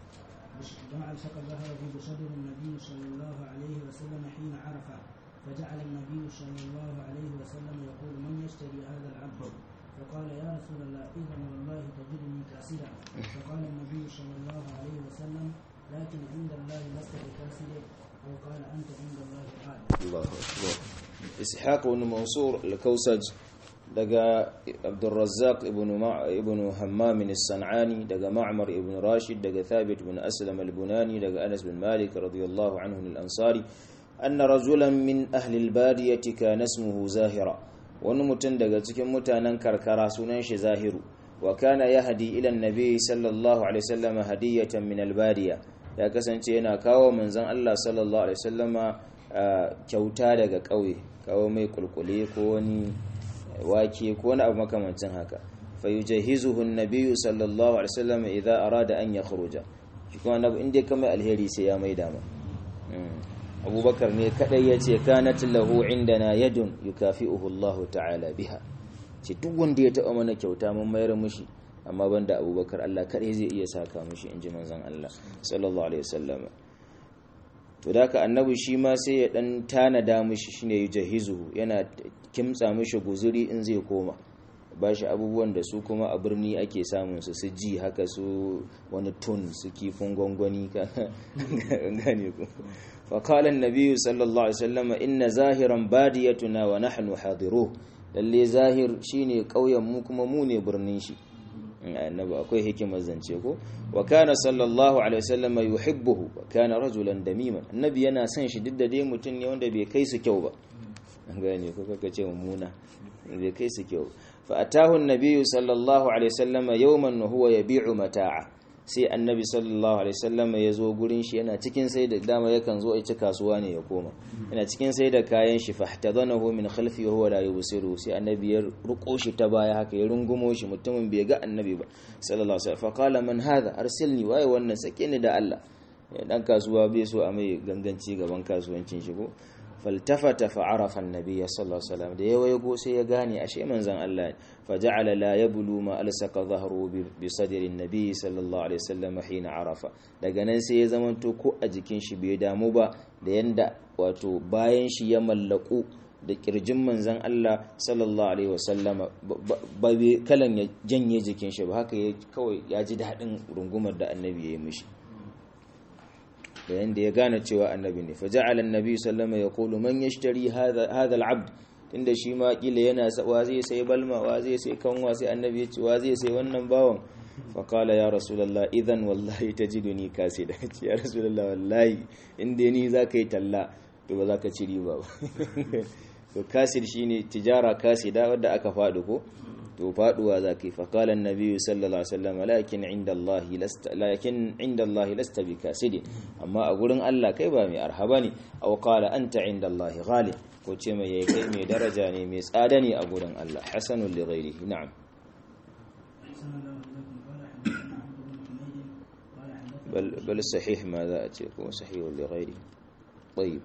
ما ألصق ظهره بصدر النبي صلى الله عليه وسلم حين عرفه فجعل النبي صلى الله عليه وسلم يقول من يشتري هذا العبد فقال يا رسول الله إذن والله تجدني كاسدا فقال النبي صلى الله عليه وسلم لكن عند الله لست بكاسد أو قال أنت عند الله غالب. الله أكبر. إسحاق بن منصور الكوسج دقى عبد الرزاق ابن مع ابن همام الصنعاني دقى معمر ابن راشد دقى ثابت بن أسلم البناني دقى أنس بن مالك رضي الله عنه الأنصاري أن رجلا من أهل البادية كان اسمه زاهرا ونمتن دقى تكن متانا كركرا سننش زاهر وكان يهدي إلى النبي صلى الله عليه وسلم هدية من البادية ya kasance yana kawo manzon Allah sallallahu alaihi wasallama kyauta daga kauye kawo mai kulkule ko wani wake ko wani abu makamancin haka fayujahizuhu an-nabiy sallallahu alaihi wasallam idza arada an yakhruja shi kuma annabi inda kamar alheri sai ya maida ma Abubakar ne kadai yace kanat lahu indana yadun yukafi'uhu Allah ta'ala biha ce duk wanda ya taba mana kyauta mun mayar mushi amma banda Abubakar Allah kadai zai iya saka mushi inji manzon Allah sallallahu alaihi wasallam to da ka annabi shi ma sai ya dan tanada mushi shine yujahizuhu yana kimtsa mushi guzuri in zai koma bashi abubuwan da su kuma a birni ake samun su su ji haka su wani tun su kifin gwangwani gane ku fa qala an-nabiy sallallahu alaihi wasallam inna zahiran badiyatuna wa nahnu hadiruh lalle zahir shine kauyen mu kuma mu ne birnin shi annabi akwai hikimar zance ko wa kana sallallahu alaihi wasallam yuhibbuhu wa kana rajulan damiman annabi yana son shi duk da dai mutun ne wanda bai kai su kyau ba an gane ko kaka ce mummuna bai kai su kyau fa atahu an-nabiy sallallahu alaihi wasallam yawman wa huwa yabi'u mata'a sai annabi sallallahu alaihi wasallam ya zo gurin shi yana cikin sai da dama yakan zo a ci kasuwa ne ya koma yana cikin sai da kayan shi fahtadanahu min khalfi wa huwa la yusiru sai annabi ya ruko shi ta baya haka ya rungumo shi mutumin bai ga annabi ba sallallahu alaihi wasallam fa qala man hadha arsilni waye wannan sake ni da Allah dan kasuwa bai so a mai ganganci gaban kasuwancin shi ko faltafata fa'arafa an-nabiy sallallahu alaihi wasallam da yawa yago sai ya gane ashe manzon Allah faja'ala la yablu ma alsaka dhahru bi sadri an-nabiy sallallahu alaihi wasallam hina arafa daga nan sai ya zamanto ko a jikin shi bai damu ba da yanda wato bayan shi ya mallaku da kirjin manzon Allah sallallahu alaihi wasallam ba kalan ya janye jikin shi ba haka ya kawai ya ji dadin rungumar da annabi ya yi mishi da yanda ya gane cewa annabi ne fa ja'ala annabi sallama yaqulu man yashtari hadha hadha al'abd tunda shi ma kila yana wa zai sai balma wa zai sai kanwa sai annabi ya ce wa zai sai wannan bawon fa qala ya rasulullah idan wallahi tajiduni kasida ce ya rasulullah wallahi inda ni zaka yi talla to ba zaka ci riba ba to kasid shine tijara kasida wanda aka fadi ko to faduwa zakai fa qala an-nabi sallallahu alaihi wasallam lakin inda Allah lasta lakin inda Allah lasta bikasid amma a gurin Allah kai ba mai arhaba ne aw qala anta inda Allah ghalib ko ce mai yayi kai mai daraja ne mai tsada ne a gurin Allah hasanul li ghairihi na'am bal bal sahih ma za a ce ko sahih li ghairihi طيب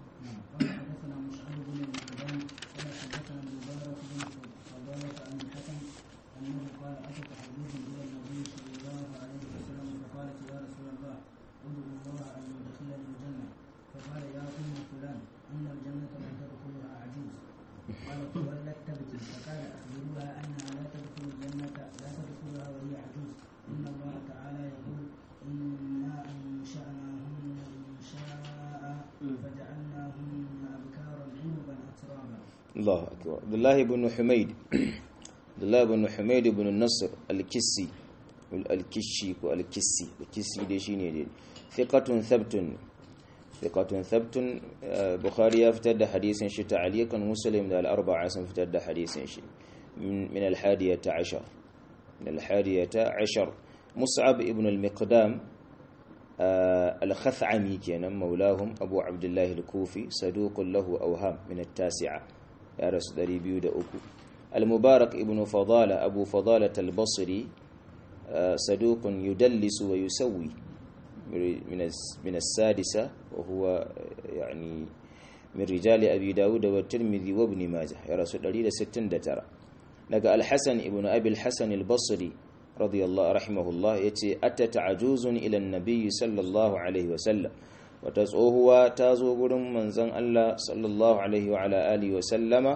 الله أكبر عبد الله بن حميد عبد الله بن حميد بن النصر الكسي الكشي والكسي الكسي دي شيني دي ثقة ثبت ثقة ثبت بخاري يفتد حديث شي تعليقا مسلم من الأربعة يفتد حديث شي من الحادية عشر من الحادية عشر مصعب ابن المقدام al-Khath'ami kenan maulahum Abu Abdullah al-Kufi saduqun lahu awham min at-tasi'a ya rasu ɗari biyu da uku. al-Mubarak ibn Fadala Abu Fadala al-Basri saduqun yudallisu wa yusawwi min as-sadisa wa huwa yani min rijali Abi Dawud wa Tirmidhi wa Ibn Majah ya rasu ɗari da sittin da tara. daga al-Hasan ibn Abi al-Hasan al-Basri radiyallahu rahimahullah yace atata ajuzun ila an-nabi sallallahu alaihi wa sallam wata tsohuwa ta zo gurin manzon Allah sallallahu alaihi wa ala alihi wa sallama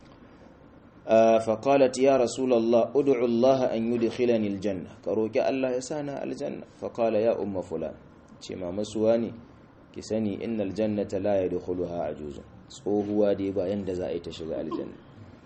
fa qalat ya rasulullah ud'u Allah an yudkhilani al-janna karoki Allah ya sana al-janna fa qala ya umma fulan ce mama suwani ki sani innal jannata la yadkhuluha ajuzun tsohuwa dai ba yanda za a yi ta shiga aljanna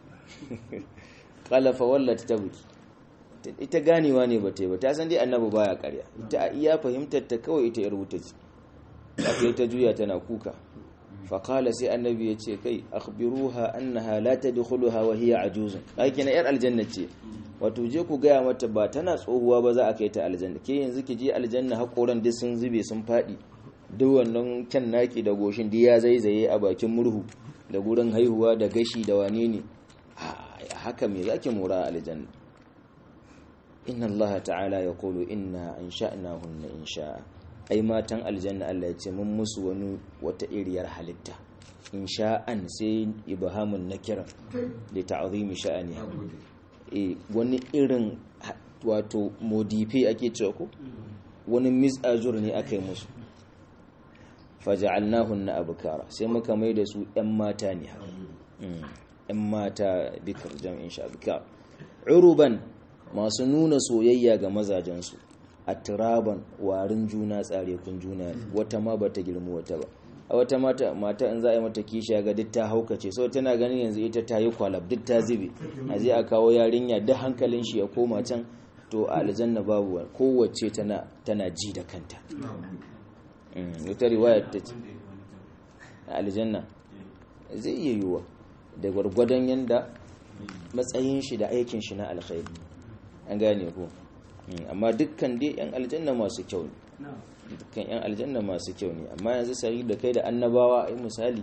qala fa wallat tabki ita ganewa ne ba ta yi ba ta san dai annabi baya ƙarya ita iya fahimtar ta kawai ita yar wuta ce aka ta juya tana kuka fa qala sai annabi ya ce kai akhbiruha annaha la tadkhuluha wa hiya ajuzun ai kina yar aljanna ce wato je ku gaya mata ba tana tsohuwa ba za a kai ta aljanna ke yanzu ki je aljanna hakoran duk sun zube sun fadi duk wannan kan naki da goshin duk ya zaizaye a bakin murhu da gurin haihuwa da gashi da wane ne haka me zaki mura aljanna inna Allah ta'ala ya kolo inna an sha'nahunna in sha'a ai matan aljanna Allah ya ce mun musu wani wata iriyar halitta in sha'an sai ibhamun nakira da ta'zimi sha'ani eh wani irin wato modifi ake cewa ko wani mis'ajur ne aka yi musu faja'alnahunna abkara sai muka mai da su ƴan mata ne haka ƴan mata bikar jam'in sha abkar uruban masu nuna soyayya ga mazajensu a turaban warin juna tsare kun juna wata ma bata girma wata ba a wata mata mata in za a yi mata kishiya ga duk ta haukace sau tana ganin yanzu ita ta yi kwalab duk ta zube a je a kawo yarinya duk hankalin shi ya koma can to a aljanna babu kowace tana tana ji da kanta wata riwayar ta ce a aljanna zai iya yiwuwa da gwargwadon yanda matsayin shi da aikin shi na alkhairi an gane ko amma dukkan dai yan aljanna masu kyau ne dukkan yan aljanna masu kyau ne amma yanzu sai da kai da annabawa ai misali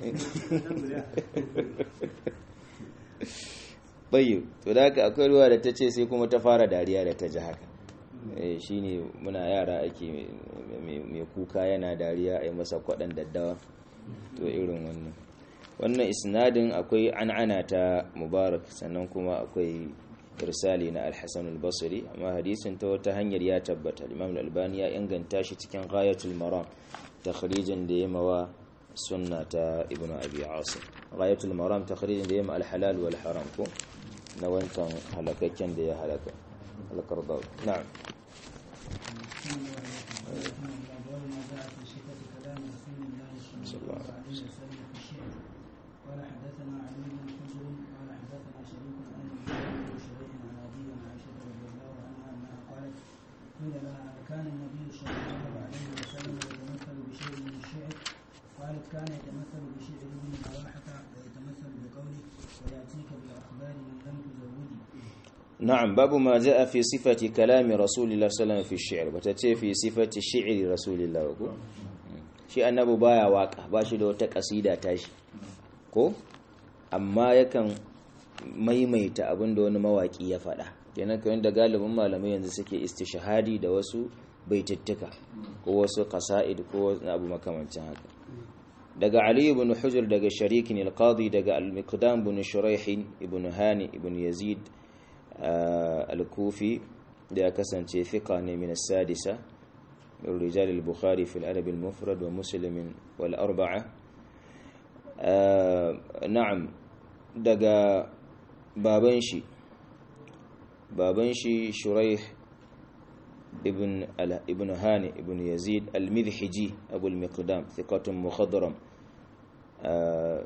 bayyo to da haka akwai ruwa da ta ce sai kuma ta fara dariya da ta ji haka eh shine muna yara ake mai kuka yana dariya ai masa kwadan daddawa to irin wannan wannan isnadin akwai an'ana ta Mubarak sannan kuma akwai irsali na al-Hasan al-Basri amma hadisin ta wata hanyar ya tabbata Imam al-Albani ya inganta shi cikin Ghayatul Maram takhrijin da yayi mawa sunna ta Ibn Abi Asim Ghayatul Maram takhrijin da yayi ma al-halal wal haram ko na wancan halakakken da ya halaka al-Qardawi na'am قال حدثنا علي بن حجر قال حدثنا شريك عن ابي شريح عن ابي عائشه رضي الله عنها انها قالت قيل لها كان النبي صلى الله عليه وسلم يتمثل بشيء من الشعر قالت كان يتمثل بشعر ابن رواحه ويتمثل بقوله وياتيك باخبار من لم تزودي. نعم باب ما جاء في صفة كلام رسول الله صلى الله عليه وسلم في الشعر بتتي في صفة شعر رسول الله shi annabi baya waka ba shi da wata kasida tashi ko amma yakan maimaita abinda wani mawaki ya faɗa kenan kan da galibin malamai yanzu suke istishhadi da wasu baitittuka ko wasu qasaid ko wasu abu makamancin haka daga Ali ibn Hujr daga Sharik al-Qadi daga al-Miqdam ibn Shuraih ibn Hani ibn Yazid al-Kufi da ya kasance fiqa ne min as-sadisa من رجال البخاري في الأدب المفرد ومسلم والأربعة آه نعم دقا بابنشي بابنشي شريح ابن ابن هاني ابن يزيد المذحجي أبو المقدام ثقة مخضرم آه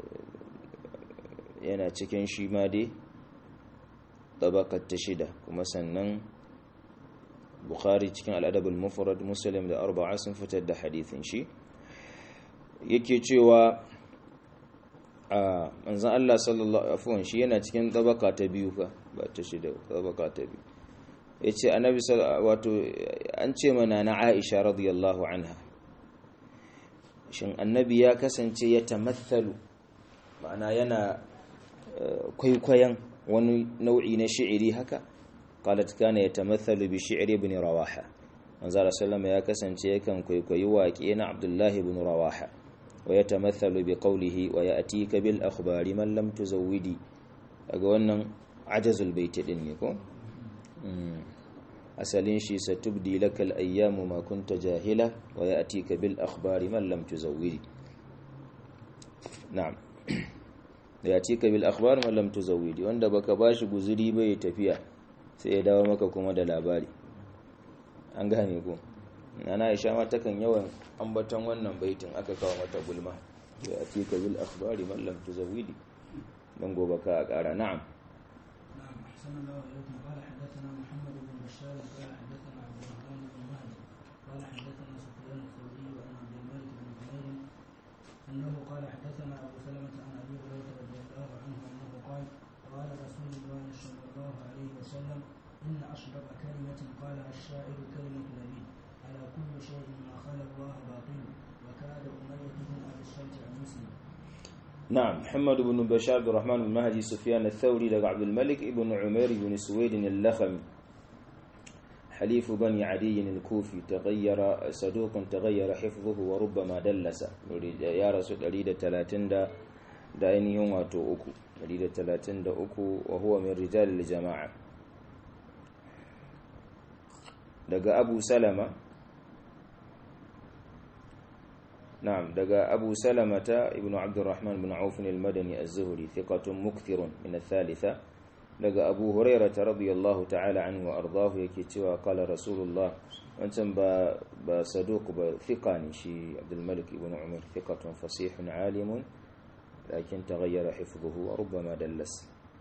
yana cikin shi ma dai tabaqat ta shida kuma sannan Bukhari cikin al-Adab al-Mufrad Muslim da arba'a sun fitar da hadithin shi yake cewa a manzon Allah sallallahu alaihi wasallam shi yana cikin tabaka ta biyu ka ba ta shida tabaka ta biyu yace annabi wato an ce mana na Aisha radiyallahu anha shin annabi ya kasance ya tamathalu ma'ana yana kwaikwayon wani nau'i na shi'iri haka qalat kana yatamathalu bi shi'ri ibn rawaha manzo sallama ya kasance yakan kwaikwayi waƙe na Abdullahi ibn rawaha wa yatamathalu bi qawlihi wa ya'tika bil akhbari man lam tuzawwidi daga wannan ajazul bait din ne ko asalin shi satubdi lakal ayyamu ma kunta jahila wa ya'tika bil akhbari man lam tuzawwidi na'am ya'tika bil akhbari man lam tuzawwidi wanda baka bashi guzuri bai tafiya sai ya dawo maka kuma da labari an gane ko nana Aisha ma takan yawan ambaton wannan baitin aka kawo mata gulma ya'tika bil akhbari man lam tuzawwidi dan gobe ka a ƙara na'am نعم أحسن الله إليكم قال حدثنا محمد بن بشار قال حدثنا عبد الرحمن بن مهدي قال حدثنا سفيان الثوري وعن عبد الملك بن حمير أنه قال حدثنا أبو سلمة عن أبي هريرة رضي الله عنه أنه قال قال رسول الله صلى الله عليه وسلم إن أصدق كلمة قالها الشاعر كلمة نبي على كل شيء ما خلا الله باطل وكاد أمية بن أبي الصلت عن مسلم. نعم محمد بن بشار عبد الرحمن بن مهدي سفيان الثوري لقى عبد الملك ابن عمير بن سويد اللخمي حليف بني عدي الكوفي تغير صدوق تغير حفظه وربما دلس يا رسول أريد ثلاثين دا داين يوم واتو أريد ثلاثين دا أكو وهو من رجال الجماعة لقى أبو سلمة نعم دقى أبو سلمة ابن عبد الرحمن بن عوف المدني الزهري ثقة مكثر من الثالثة دقى أبو هريرة رضي الله تعالى عنه وأرضاه يكتوى قال رسول الله وانتم بصدوق بثقاني شي عبد الملك بن عمر ثقة فصيح عالم لكن تغير حفظه وربما دلس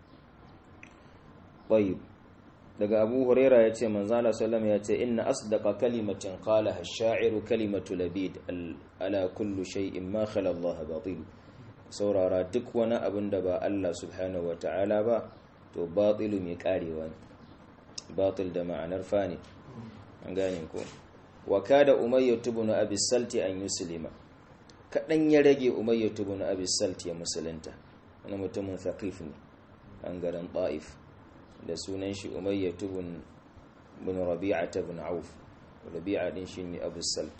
طيب daga Abu Huraira yace manzo Allah sallallahu alaihi wasallam yace inna asdaqa kalimatin qalaha ash-sha'iru kalimatu labid ala kulli shay'in ma khala Allah batil saurara duk wani abin da ba Allah subhanahu wataala ba to batilu mai karewa ne batil da ma'anar fani an gane ko wa kada umayyah ibn abi salti an yuslima kadan ya rage umayyah ibn abi salti ya musulunta wani mutumin thaqif ne an garin Taif da sunan shi umayyah ibn bin rabi'a ibn auf rabi'a din shi ne abu salt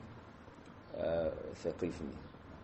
thaqif ne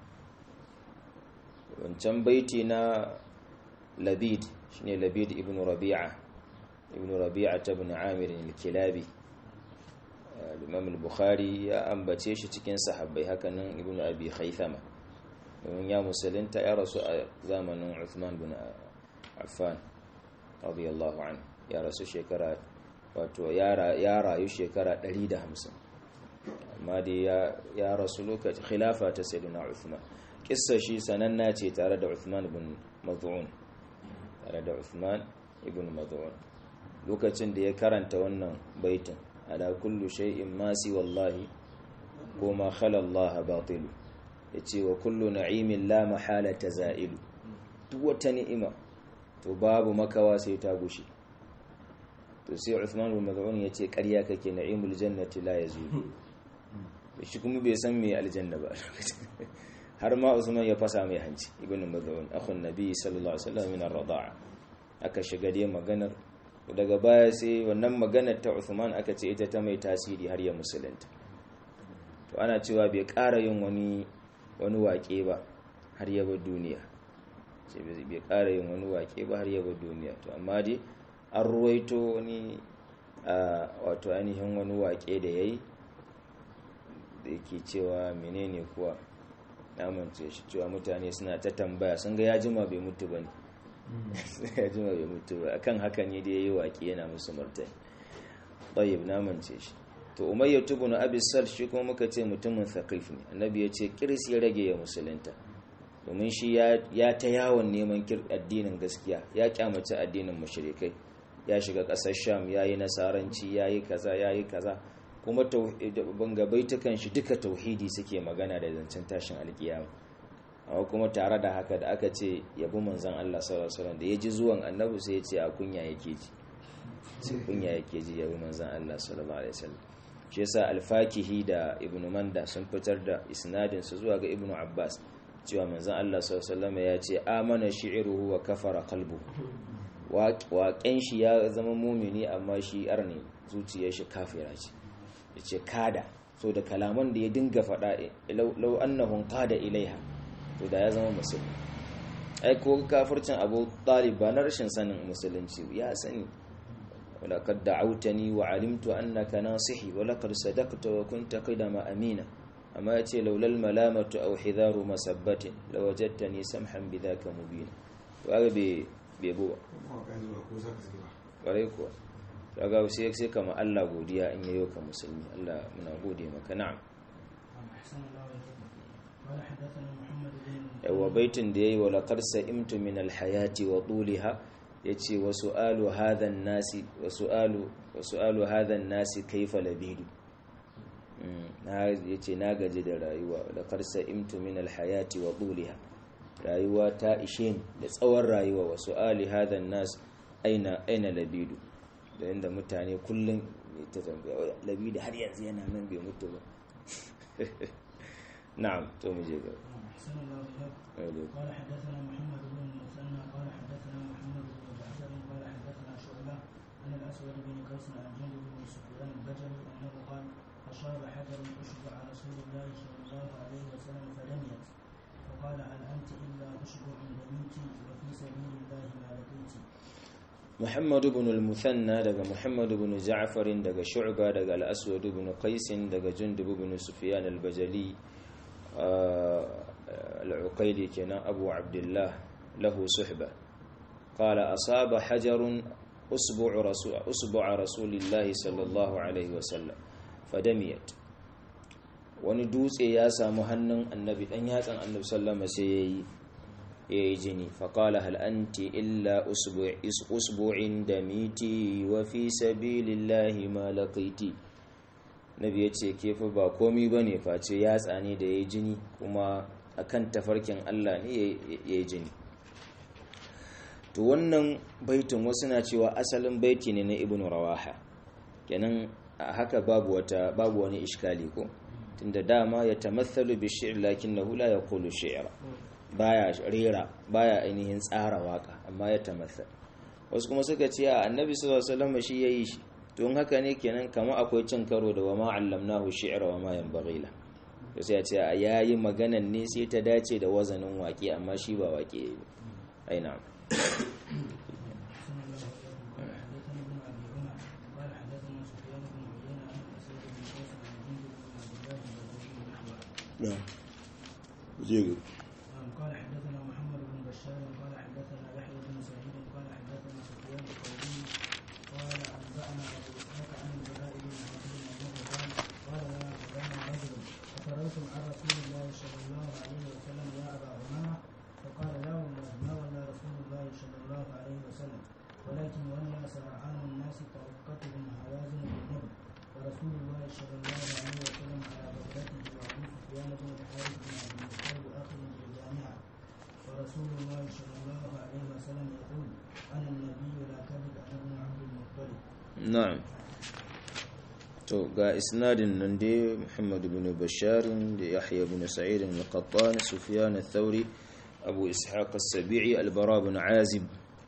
wancan baiti na labid shine labid ibn rabi'a ibn rabi'a ibn amir al-kilabi al-imam al-bukhari ya ambace shi cikin sahabbai hakanan ibn abi khaythama domin ya musulunta ya rasu a zamanin Uthman bin Affan radiyallahu anhu ya rasu shekara wato ya rayu shekara ɗari da hamsin amma dai ya rasu lokacin khilafa ta sayyidina Uthman kissa shi sananna ce tare da Uthman ibn Mad'un tare da Uthman ibn Mad'un lokacin da ya karanta wannan baitin ala kullu shay'in ma si wallahi ko ma khala Allah batil yace wa kullu na'imin la mahala tazailu duk wata ni'ima to babu makawa sai ta gushe to sai Uthman bin Maz'un yace ƙarya kake na'imul jannati la yazulu shi kuma bai san me aljanna ba har ma Uthman ya fasa mai hanci ibn Maz'un akhun nabi sallallahu alaihi wasallam min ar-rida'a aka shiga dai maganar daga baya sai wannan maganar ta Uthman aka ce ita ta mai tasiri har ya musulunta to ana cewa bai ƙara yin wani wani waƙe ba har ya bar duniya sai bai ƙara yin wani waƙe ba har yaba duniya to amma dai an ruwaito wani wato ainihin wani waƙe da ya yi da yake cewa menene kuwa namance shi cewa mutane suna ta tambaya sun ga ya jima bai mutu ba ne ya jima bai mutu ba akan haka ne da ya yi waƙe yana musu martani ɗayyab namance shi to umayyah ibn abi sal shi kuma muka ce mutumin thaqif ne annabi ya ce kiris ya rage ya musulunta domin shi ya ta yawon neman addinin gaskiya ya kyamace addinin mushrikai ya shiga ƙasar sham ya yi nasaranci ya yi kaza ya yi kaza kuma bangabaitukan shi duka tauhidi suke magana da zancen tashin alkiyama amma kuma tare da haka da aka ce yabi manzon Allah sallallahu alaihi wasallam da ya ji zuwan annabi sai ya ce a kunya yake ji sai kunya yake ji yabi manzon Allah sallallahu alaihi wasallam shi yasa al-Fakihi da Ibn Manda sun fitar da isnadin su zuwa ga Ibn Abbas cewa manzon Allah sallallahu alaihi wasallam ya ce amana shi'ruhu wa kafara qalbuhu waƙen shi ya zama mumini amma shi arne zuciyar shi kafira ce yace kada so da kalaman da ya dinga faɗa law annahum qada ilaiha to da ya zama musulmi ai ko kafircin Abu Talib ba na rashin sanin musulunci ya sani walaqad da'awtani wa 'alimtu annaka nasihi wa laqad sadaqta wa kunta qidama amina amma yace laulal malamatu aw hidaru masabbatin lawajadtani samhan bidhaka mubina to aga be be bo bare ko kaga sai sai kama Allah godiya in yayo ka musulmi Allah muna gode maka na'am yawa baitin da yayi wala qad sa'imtu min alhayati wa tuliha yace wa su'alu hadha an-nasi wa su'alu wa su'alu hadha an-nasi kayfa labidu na yace na gaji da rayuwa la qad sa'imtu min alhayati wa tuliha rayuwa ta ishe ni da tsawon rayuwa wa su'ali hadha an-nas aina aina labidu da inda mutane kullun ta tambaya labidu har yanzu yana nan bai mutu ba na'am to mu je ga قال حدثنا محمد بن المثنى قال حدثنا محمد بن جعفر قال حدثنا شعبة عن الأسود بن قيس عن جندب بن سفيان البجلي أنه قال أصاب حجر أشبع رسول الله صلى الله عليه وسلم فدميت فقال هل أنت إلا أشبع دميت وفي سبيل الله ما لقيت. محمد بن المثنى دغ محمد بن جعفر دغ شعبة دغ الأسود بن قيس دغ جندب بن سفيان البجلي آه العقيلي كان أبو عبد الله له صحبة قال أصاب حجر أصبع رسول, أصبع رسول الله صلى الله عليه وسلم فدميت وندوس إياسا مهنن النبي أن ياتن النبي صلى الله عليه وسلم يجني فقال هل أنت إلا أصبع, أصبع دميتي وفي سبيل الله ما لقيتي nabi ya ce kefa ba komi ba ne face yatsa ne da ya jini kuma akan tafarkin Allah ne ya yi jini to wannan baitin wasu na cewa asalin baiti ne na ibn rawaha kenan haka babu wata babu wani iskali ko tunda dama ya tamathalu bi shi'r lakinnahu la yaqulu shi'ra baya rera baya ainihin tsara waka amma ya tamathal wasu kuma suka ce a annabi sallallahu alaihi wasallam shi yayi shi don haka ne kenan kamar akwai cin karo da wa ma allamnahu shi'ra wa ma yanbaghi la to sai ya ce yayi maganan ne sai ta dace da wazanin waƙi amma shi ba waƙi ai na'am نعم زيغ قال حدثنا محمد بن بشار قال حدثنا يحيى بن سعيد قال حدثنا سفيان الثوري قال انبانا ابو اسحاق عن البراء بن عازب انه قال قال لنا فلان رجل افررتم عن رسول الله صلى الله عليه وسلم يا ابا عمامه فقال لا والله ما ولى رسول الله صلى الله عليه وسلم ولكن ولى سرعان الناس طرقتهم هوازن بالنبل ورسول الله صلى الله عليه وسلم على بغدته وابو سفيان بن الحارث بن عبد المطلب اخذ بالجامعه ورسول الله صلى الله عليه وسلم يقول انا النبي لا كذب انا ابن عبد المطلب. نعم. to ga isnadin nan dai Muhammad ibn Bashar da Yahya ibn Sa'id al-Qattan Sufyan al-Thawri Abu Ishaq al-Sabi'i al-Bara ibn Azib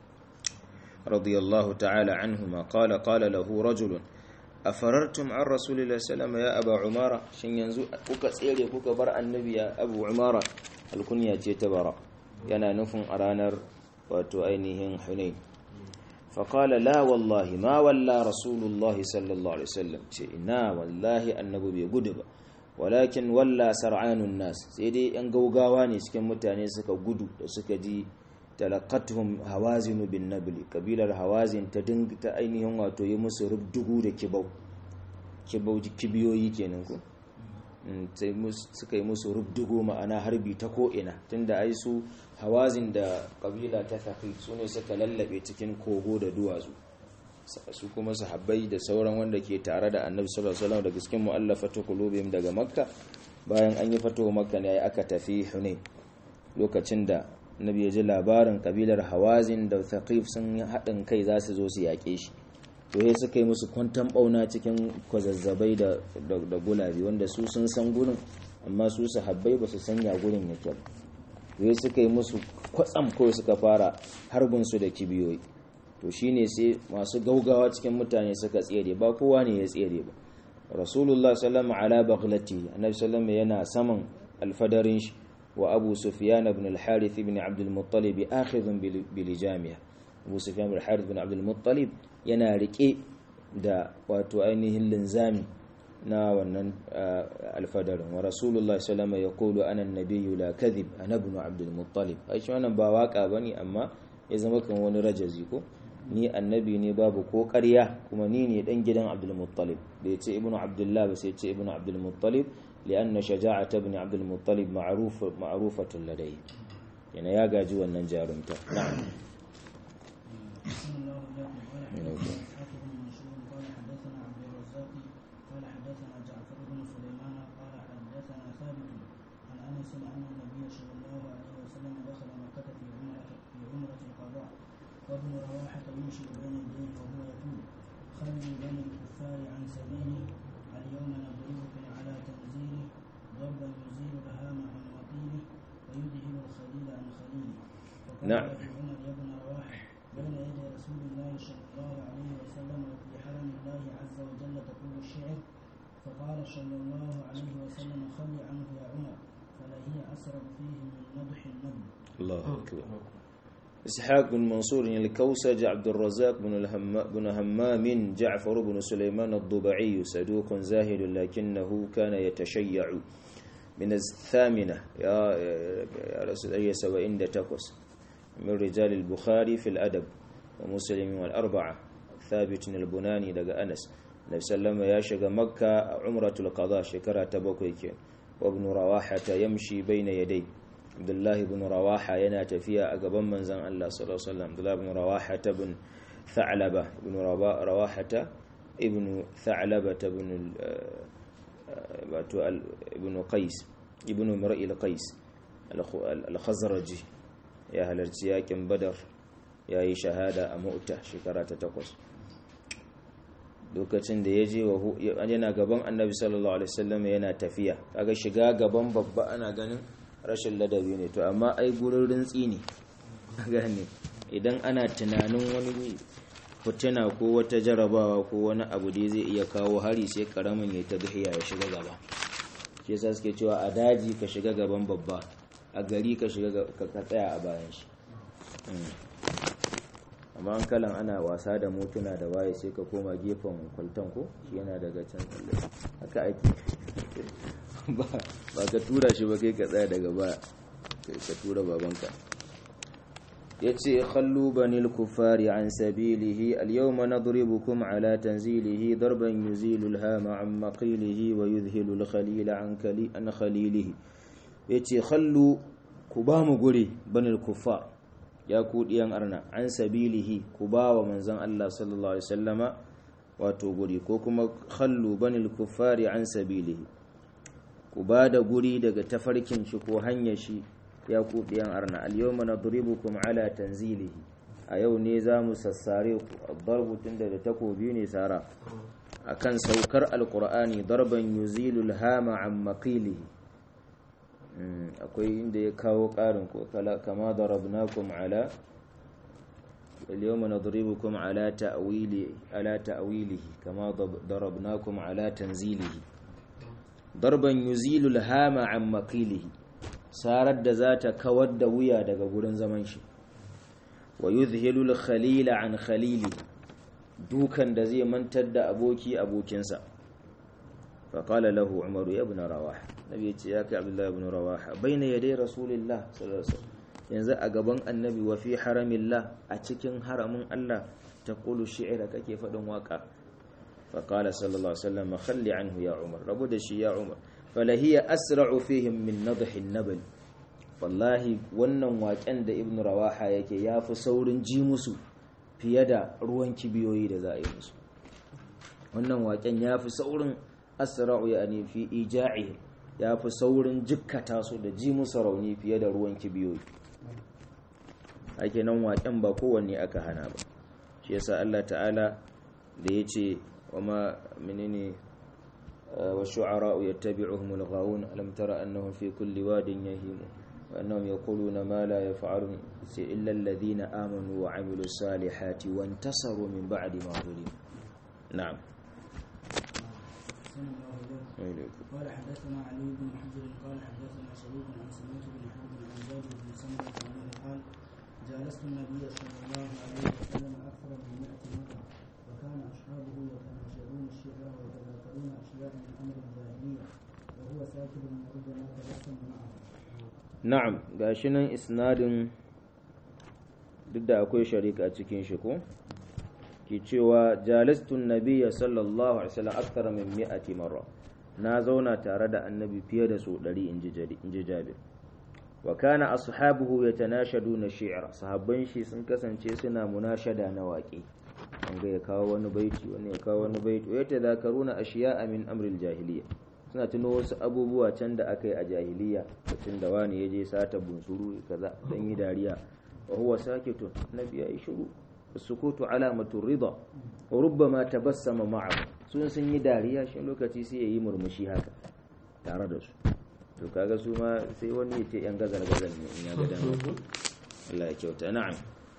radiyallahu ta'ala anhuma qala qala lahu rajul afarartum an rasulillahi sallallahu alaihi wasallam ya Aba Umara shin yanzu kuka tsere kuka bar annabi ya Abu Umara alkunya ce ta Bara yana nufin a ranar wato ainihin Hunain فقال لا والله ما ولى رسول الله صلى الله عليه وسلم شيئنا والله النبي بيغدب ولكن ولى سرعان الناس سيدي ان غوغاوا ne cikin mutane suka gudu da suka ji talaqatuhum hawazin bin nabl kabilar hawazin ta dinga ta ainihin wato yi musu rubdugu da kibau kibau kibiyoyi kenan ko sai suka yi musu rubdugu ma'ana harbi ta ko ina tunda ai su hawazin da kabila ta Thaqif sune suka lallabe cikin kogo da duwatsu su kuma sahabbai da sauran wanda ke tare da Annabi sallallahu alaihi wasallam daga cikin mu'allafatu qulubihim daga Makka bayan an yi fatuwa Makka ne aka tafi Hunain lokacin da Annabi ya ji labarin kabilar hawazin da Thaqif sun haɗin kai za su zo su yaƙe shi to sai suka yi musu kwantan bauna cikin kwazazzabai da da gulabi wanda su sun san gurin amma su sahabbai ba su sanya gurin yake ba to suka yi musu kwatsam kawai suka fara harbin su da kibiyoyi to shine sai masu gaugawa cikin mutane suka tsere ba kowa ne ya tsere ba rasulullah sallallahu ala baghlati annabi sallallahu yana saman alfadarin shi wa abu sufyan ibn al-harith ibn abd al-muttalib akhidun bil jami'a abu sufyan ibn al-harith ibn abd al-muttalib yana rike da wato ainihin linzami na wannan alfadarin wa rasulullah sallallahu ya kulu ana nabiyyu la kadhib ana ibn abd al-muttalib ai shi wannan ba waka bane amma ya zama kan wani rajazi ko ni annabi ne babu ko ƙarya kuma ni ne dan gidan abd al-muttalib bai ce ibnu abdullah ba sai ce ibnu abd al-muttalib lianna shaja'at ibn abd al-muttalib ma'ruf ma'rufatun ladayhi yana ya gaji wannan jarumta na'am وابن رواحة يمشي بين يديه وهو يقول خلوا بني الكفار عن سبيله اليوم نضربكم على تنزيله ضربا يزيل الهام عن وطيله ويذهل الخليل عن خليله فقال نعم. له عمر يا ابن رواحة بين يدي رسول الله صلى الله عليه وسلم وفي حرم الله عز وجل تقول الشعر فقال صلى الله عليه وسلم خل عنه يا عمر فلهي أسرع فيه من نضح النبل. الله أكبر. إسحاق بن منصور الكوسج عبد الرزاق بن, الهم بن همام جعفر بن سليمان الضبعي صدوق زاهد لكنه كان يتشيع من الثامنة يا يا رسول الله سبعين تقص من رجال البخاري في الأدب ومسلم والأربعة ثابت البناني لقى أنس النبي صلى الله عليه وسلم يشق مكة عمرة القضاء شكرا تبكيك وابن رواحة يمشي بين يديه عبد الله بن رواحة yana tafiya a gaban manzon Allah sallallahu alaihi wasallam Abdullah ibn Rawaha ibn Tha'laba ibn Rawaha ibn Tha'laba ibn wato ibn Qais ibn Mar'i al-Qais al-Khazraji ya halarci yakin Badar yayi shahada a Mu'ta shekara ta takwas lokacin da yaje yana gaban Annabi sallallahu alaihi wasallam yana tafiya kaga shiga gaban babba ana ganin rashin ladabi ne to amma ai gurin rintsi ne gane idan ana tunanin wani fitina ko wata jarabawa ko wani abu da zai iya kawo hari sai karamin ya ta gahiya ya shiga gaba shi yasa suke cewa a daji ka shiga gaban babba a gari ka shiga ka tsaya a bayan shi amma an kalan ana wasa da motuna da waye sai ka koma gefen kwalton ko shi yana daga can tsalle haka ake ba ka tura shi ba kai ka tsaya daga ba kai ka tura babanka yace khallu banil kufari an sabilihi al-yawma nadribukum ala tanzilihi darban yuzilu al-hama an maqilihi wa yudhilu al-khalil an kali an khalilihi yace khallu ku ba mu guri banil kufar ya ku diyan arna an sabilihi ku ba wa manzon Allah sallallahu alaihi wasallama wato guri ko kuma khallu banil kufari an sabilihi ku ba da guri daga tafarkin shi ko hanyar shi ya ku biyan arna al-yawma nadribukum ala tanzilihi a yau ne zamu sassare ku darbu tunda da takobi ne sara akan saukar alqur'ani darban yuzilul hama an maqilihi akwai inda ya kawo karin ko kama darabnakum ala al-yawma nadribukum ala ta'wili ala ta'wilihi kama darabnakum ala tanzilihi darban yuzilul hama an maqilihi sarar da za ta kawar da wuya daga gurin zaman shi wa yuzhilul khalila an khalili dukan da zai mantar da aboki abokinsa fa qala lahu umar ya ibn rawaha nabi ya ce ya kai abdullah ibn rawaha baina yaday rasulillah sallallahu alaihi wasallam yanzu a gaban annabi wa fi haramillah a cikin haramin Allah taqulu shi'ra kake fadin waka فقال صلى الله عليه وسلم خلي عنه يا عمر ربو دشي يا عمر فلهي أسرع فيهم من نضح النبل والله wannan waken da ibn rawaha yake yafi saurin ji musu fiye da ruwan kibiyoyi da za a yi musu wannan waken yafi saurin asra'u yani fi ija'i yafi saurin jikkata su da ji musu rauni fiye da ruwan kibiyoyi ake nan waken ba kowanne aka hana ba shi yasa Allah ta'ala da yace wama menene wa shu'ara'u yattabi'uhum al-ghawun alam tara annahum fi kulli wadin yahimun wa annahum yaquluna ma la yaf'alun illa alladhina amanu wa 'amilus salihati wa intasaru min ba'di ma zulimu na'am. قال حدثنا علي بن حجر قال حدثنا شريك عن سمعت بن حرب عن زيد بن سمرة انه قال جالست النبي صلى الله عليه وسلم اكثر من مئة مره وكان اصحابه يتناشدون الشعر ويتذاكرون اشياء من امر الجاهليه وهو ساكت وربما تبسم معه. نعم gashi nan isnadin duk da akwai sharika a cikin shi ko ke cewa jalastun nabiyya sallallahu alaihi wasallam akthar min mi'ati marra na zauna tare da annabi fiye da so ɗari inji jabir wa kana ashabuhu yatanashaduna shi'ra sahabban shi sun kasance suna munashada na waƙe an ga ya kawo wani baiti wani ya kawo wani baiti wa yatadhakaruna ashiya'a min amril jahiliya suna tuno wasu abubuwa can da aka yi a jahiliya mutum da wani ya je sata bunsuru kaza dan yi dariya wa huwa sakitun nabi ya yi shiru sukutu alamatu rida wa rubbama tabassama ma'ahu sun sun yi dariya shi lokaci sai yayi murmushi haka tare da su to kaga su ma sai wani ya ce yan gazal gazal ne in ya ga dan Allah ya kyauta na'am.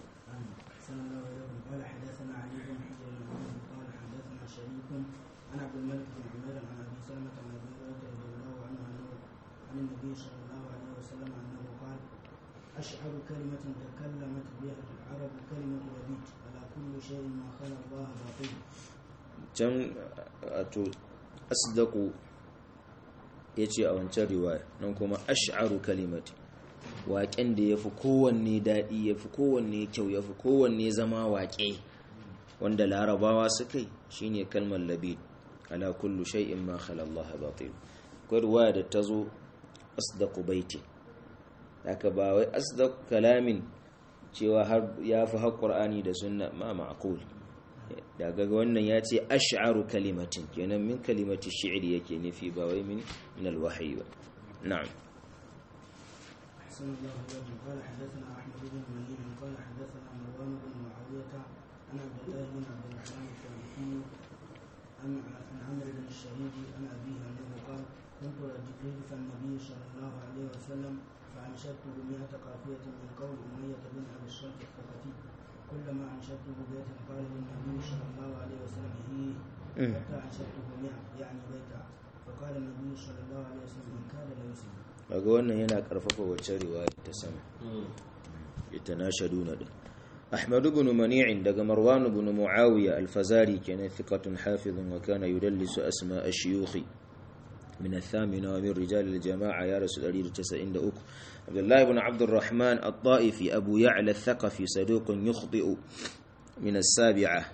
قال حدثنا علي بن حجر قال حدثنا شريك عن عبد الملك بن عمير عن ابي سلمة عن ابي هريرة رضي الله عنه عن النبي صلى الله عليه وسلم انه قال أشعر كلمة تكلمت بها العرب كلمة وديت على كل شيء ما خلى الله باطل. can to asdaqu yace a wancan riwaya nan kuma ash'aru kalimati waƙen da yafi kowanne dadi yafi kowanne kyau yafi kowanne zama waƙe wanda larabawa suka yi shine kalmar labid ala kullu shay'in ma khala Allah batil ko riwaya da tazo asdaqu baiti haka ba wai asdaq kalamin cewa har yafi har Qur'ani da sunna ma ma'qul daga wannan yace ash'aru kalimatin kenan min kalimati shi'ri yake nufi ba wai min min alwahyi ba na'am. أحسن الله إليكم قال حدثنا أحمد بن منيع قال حدثنا مروان بن معاوية عن عبد الله بن عبد الرحمن الشريفي عن عن عمرو بن الشهيد عن أبيه أنه قال كنت رديف النبي صلى الله عليه وسلم فأنشدته مئة قافية من قول أمية بن أبي الصلت الثقفي كلما أنشدته بيتا قال للنبي صلى الله عليه وسلم هي حتى أنشدته مئة يعني بيتا فقال النبي صلى الله عليه وسلم إن كاد ليسلم. kaga wannan yana karfafa wacce riwaya ta sama yatanashaduna din Ahmad ibn Mani' daga Marwan ibn Muawiya al-Fazari kana thiqatun hafizun wa kana yudallisu asma' ash-shuyukh min ath-thamina wa min rijal al-jama'a ya rasul one ninety-three Abdullah ibn Abd al-Rahman at-Ta'ifi Abu Ya'la ath-Thaqafi saduqun yukhti'u min as-sabi'ah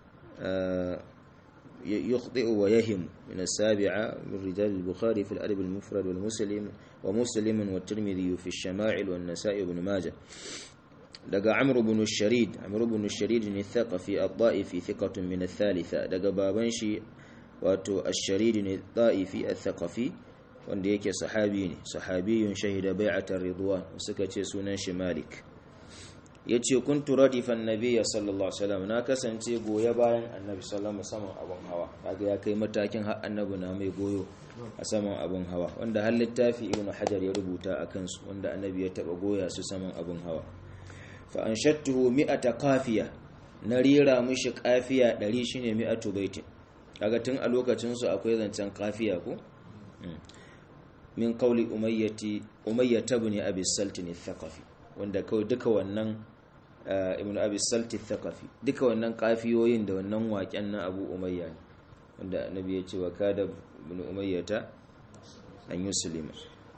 يخطئ ويهم من السابعة من رجال البخاري في الأدب المفرد والمسلم ومسلم والترمذي في الشمائل والنسائي وابن ماجه دقى عمرو بن الشريد عمرو بن الشريد الثقفي الطائفي ثقة من الثالثة دقى بابنشي واتو الشريد الطائفي الثقفي wanda yake sahabi ne sahabiyun shahida bai'atar ridwan suka ce sunan shi Malik yace kuntu radifan nabiyya sallallahu alaihi wasallam na kasance goye bayan annabi sallallahu alaihi wasallam abun hawa kaga ya kai matakin har annabi na mai goyo a saman abun hawa wanda har littafi ibnu hajar ya rubuta akan su wanda annabi ya taba goya su saman abun hawa fa anshattuhu mi'ata qafiya na rira mishi qafiya ɗari shine mi'atu baitin kaga tun a lokacin su akwai zancen qafiya ko min qawli umayyati umayyah ibn abi salt al-thaqafi wanda kawai duka wannan ibn abi salt al-thaqafi duka wannan kafiyoyin da wannan waken na abu umayya wanda annabi ya ce wa kada ibn umayyata an yuslima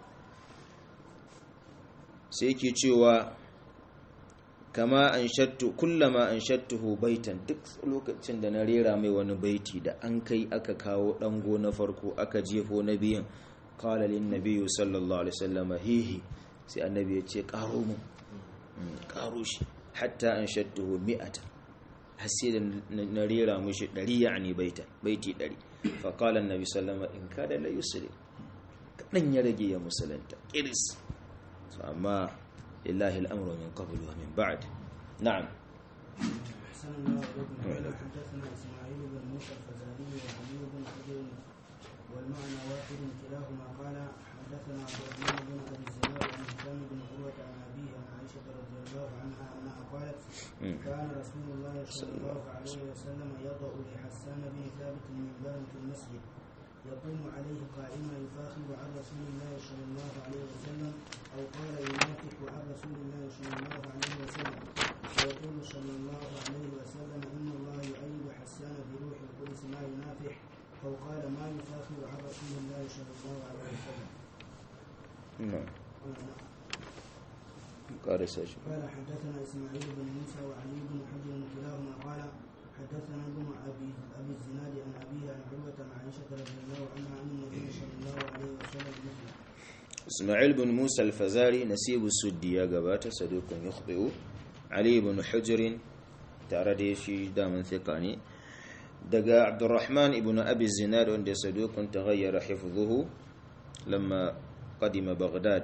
sai yake cewa kama anshattu kullama anshattuhu baitan duk lokacin da na rera mai wani baiti da an kai aka kawo dango na farko aka jefo na biyan qala lin nabiyyu sallallahu alaihi wasallam hihi sai annabi ya ce karo mu karo shi hatta anshattuhu mi'ata hasi da na rera mushi ɗari yani baita baiti ɗari fa qala annabi sallallahu alaihi wasallam in kada la yusri kadan ya rage ya musulunta kiris so amma lillahi al-amru min qabl wa min ba'd na'am. أحسن الله عليكم. قال حدثنا إسماعيل بن موسى الفزاري وعلي بن حجر والمعنى واحد كلاهما. قال حدثنا عبد الرحمن بن أبي الزناد عن هشام بن عروة عن أبيه عن عائشة رضي الله عنها أنها قالت كان رسول الله صلى الله عليه وسلم يضع لحسان بن ثابت منبرا في المسجد يقوم عليه قائما يفاخر عن رسول الله صلى الله عليه وسلم أو قال ينافق عن رسول الله صلى الله عليه وسلم ويقول صلى الله عليه وسلم إن الله يؤيد حسان بروح القدس ما ينافح أو قال ما يفاخر عن رسول الله صلى الله عليه وسلم. نعم. قال سجل. قال حدثنا إسماعيل بن موسى وعلي بن حجر كلاهما قال حدثنا ابن أبي أبي الزناد عن أبيه عن عروة عن عائشة رضي الله عنها عن النبي صلى الله عليه وسلم مثله. إسماعيل بن موسى الفزاري نسيب السدي يا قبات صدوق يخطئ. علي بن حجر تعرضي شي دام ثقاني. دقا عبد الرحمن ابن أبي الزناد عند صدوق تغير حفظه لما قدم بغداد.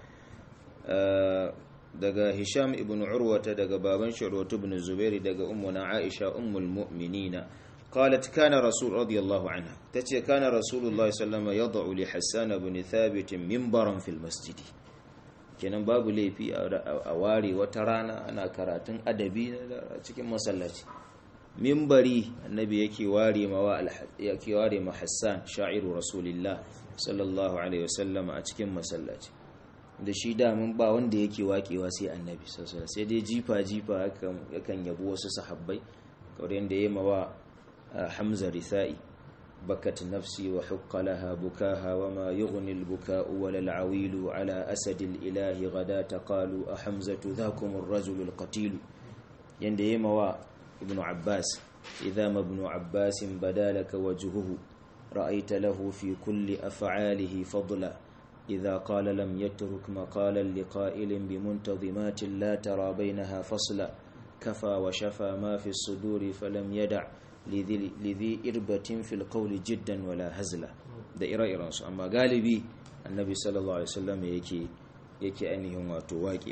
آه daga Hisham ibn Urwata daga baban shi Urwatu ibn Zubair daga ummuna Aisha ummul mu'minina qalat kana rasul radiyallahu anha tace kana rasulullahi sallallahu alaihi wasallam yad'u li Hassan ibn Thabit minbaran fil masjid kenan babu laifi a ware wata rana ana karatun adabi a cikin masallaci minbari annabi yake ware mawa yake ware ma Hassan sha'iru rasulillah sallallahu alaihi wasallam a cikin masallaci da shi damin ba wanda yake wakewa sai annabi sallallahu sai dai jifa jifa yakan yabo wasu sahabbai kamar yanda yayi mawa Hamza Risai bakat nafsi wa hukka laha bukaha wa ma yughni al-buka'u wal 'awilu ala asad al-ilahi ghadata qalu a hamzatu dhakum ar-rajul al-qatil yanda yayi mawa ibn Abbas idha ma ibn Abbas badalaka wajhuhu ra'aita lahu fi kulli af'alihi fadla إذا قال لم يترك مقالا لقائل بمنتظمات لا ترى بينها فصلا كفى وشفى ما في الصدور فلم يدع لذي, لذي إربة في القول جدا ولا هزلا ده إرى إرانس أما غالبي النبي صلى الله عليه وسلم يكي يكي أنهم واتواكي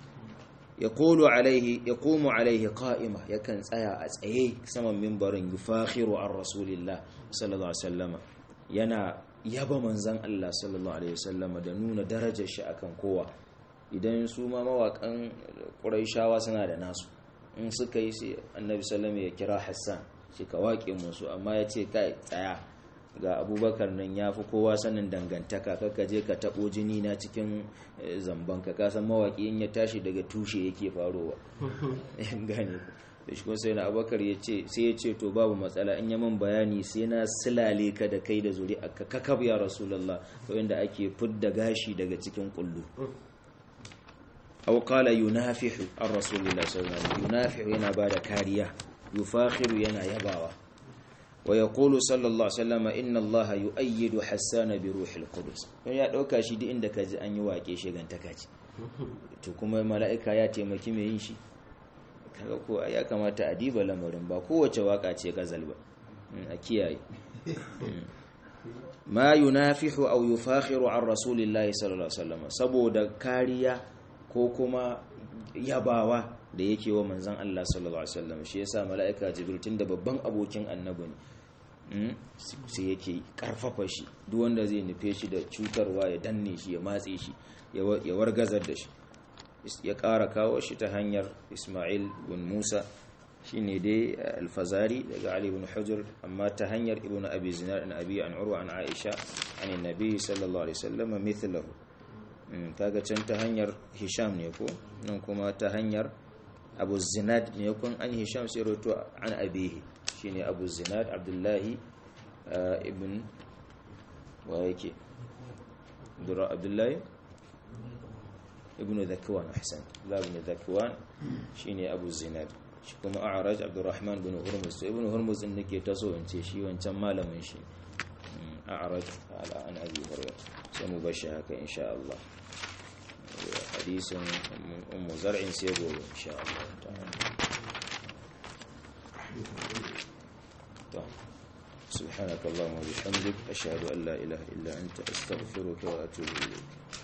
يقول عليه يقوم عليه قائمة يكن سيا أسعيه سما منبر يفاخر عن رسول الله صلى الله عليه وسلم ينا yaba manzan Allah sallallahu alaihi wasallam da nuna darajar shi akan kowa idan su ma mawakan Quraishawa suna da nasu in suka yi sai Annabi sallallahu alaihi wasallam ya kira Hassan shi ka waƙe musu amma ya ce kai tsaya ga Abubakar nan yafi kowa sanin dangantaka kaka je ka tabo jini na cikin zamban ka ka san mawaki in ya tashi daga tushe yake farowa gane da shi kuma sai na Abubakar ya ce sai ya ce to babu matsala in ya min bayani sai na silale ka da kai da zuri aka kakab ya rasulullah to inda ake fudda gashi daga cikin kullu aw qala yunafihu ar rasulullah sallallahu alaihi wasallam yunafihu yana bada kariya yufakhiru yana yabawa wa yaqulu sallallahu alaihi wasallam inna allaha yu'ayyidu hassana bi ruhil qudus ya dauka shi duk inda kaji an yi wake shegantaka ce to kuma mala'ika ya taimaki mai yin shi kaga ko ya kamata a diba lamarin ba kowace waka ce gazal ba a kiyaye ma yunafihu aw yufakhiru an rasulillahi sallallahu alaihi wasallam saboda kariya ko kuma yabawa da yake wa manzon Allah sallallahu alaihi wasallam shi yasa malaika jibril tunda babban abokin annabi ne sai yake karfafa shi duk wanda zai nufe shi da cutarwa ya danne shi ya matse shi ya wargazar da shi ya ƙara kawo shi ta hanyar Ismail bin Musa shine dai al-Fazari daga Ali ibn Hujr amma ta hanyar Ibn Abi Zinad an Abi an Urwa an Aisha an Nabi sallallahu alaihi wasallam mithluhu kaga can ta hanyar Hisham ne ko nan kuma ta hanyar Abu Zinad ne kun an Hisham sai rawaito an abihi shine Abu Zinad Abdullahi ibn wa yake Dura Abdullahi ibn Dhakwan ahsan la ibn Dhakwan shine Abu Zinad shi kuma A'raj Abdurrahman ibn Hurmuz to ibn Hurmuz din nake taso in ce shi wancan malamin shi A'raj ala an Abi Hurairah sai mu bashi haka insha Allah hadisin ummu zar'in sai gobe insha Allah ta'ala سبحانك اللهم وبحمدك أشهد أن لا إله إلا أنت أستغفرك وأتوب إليك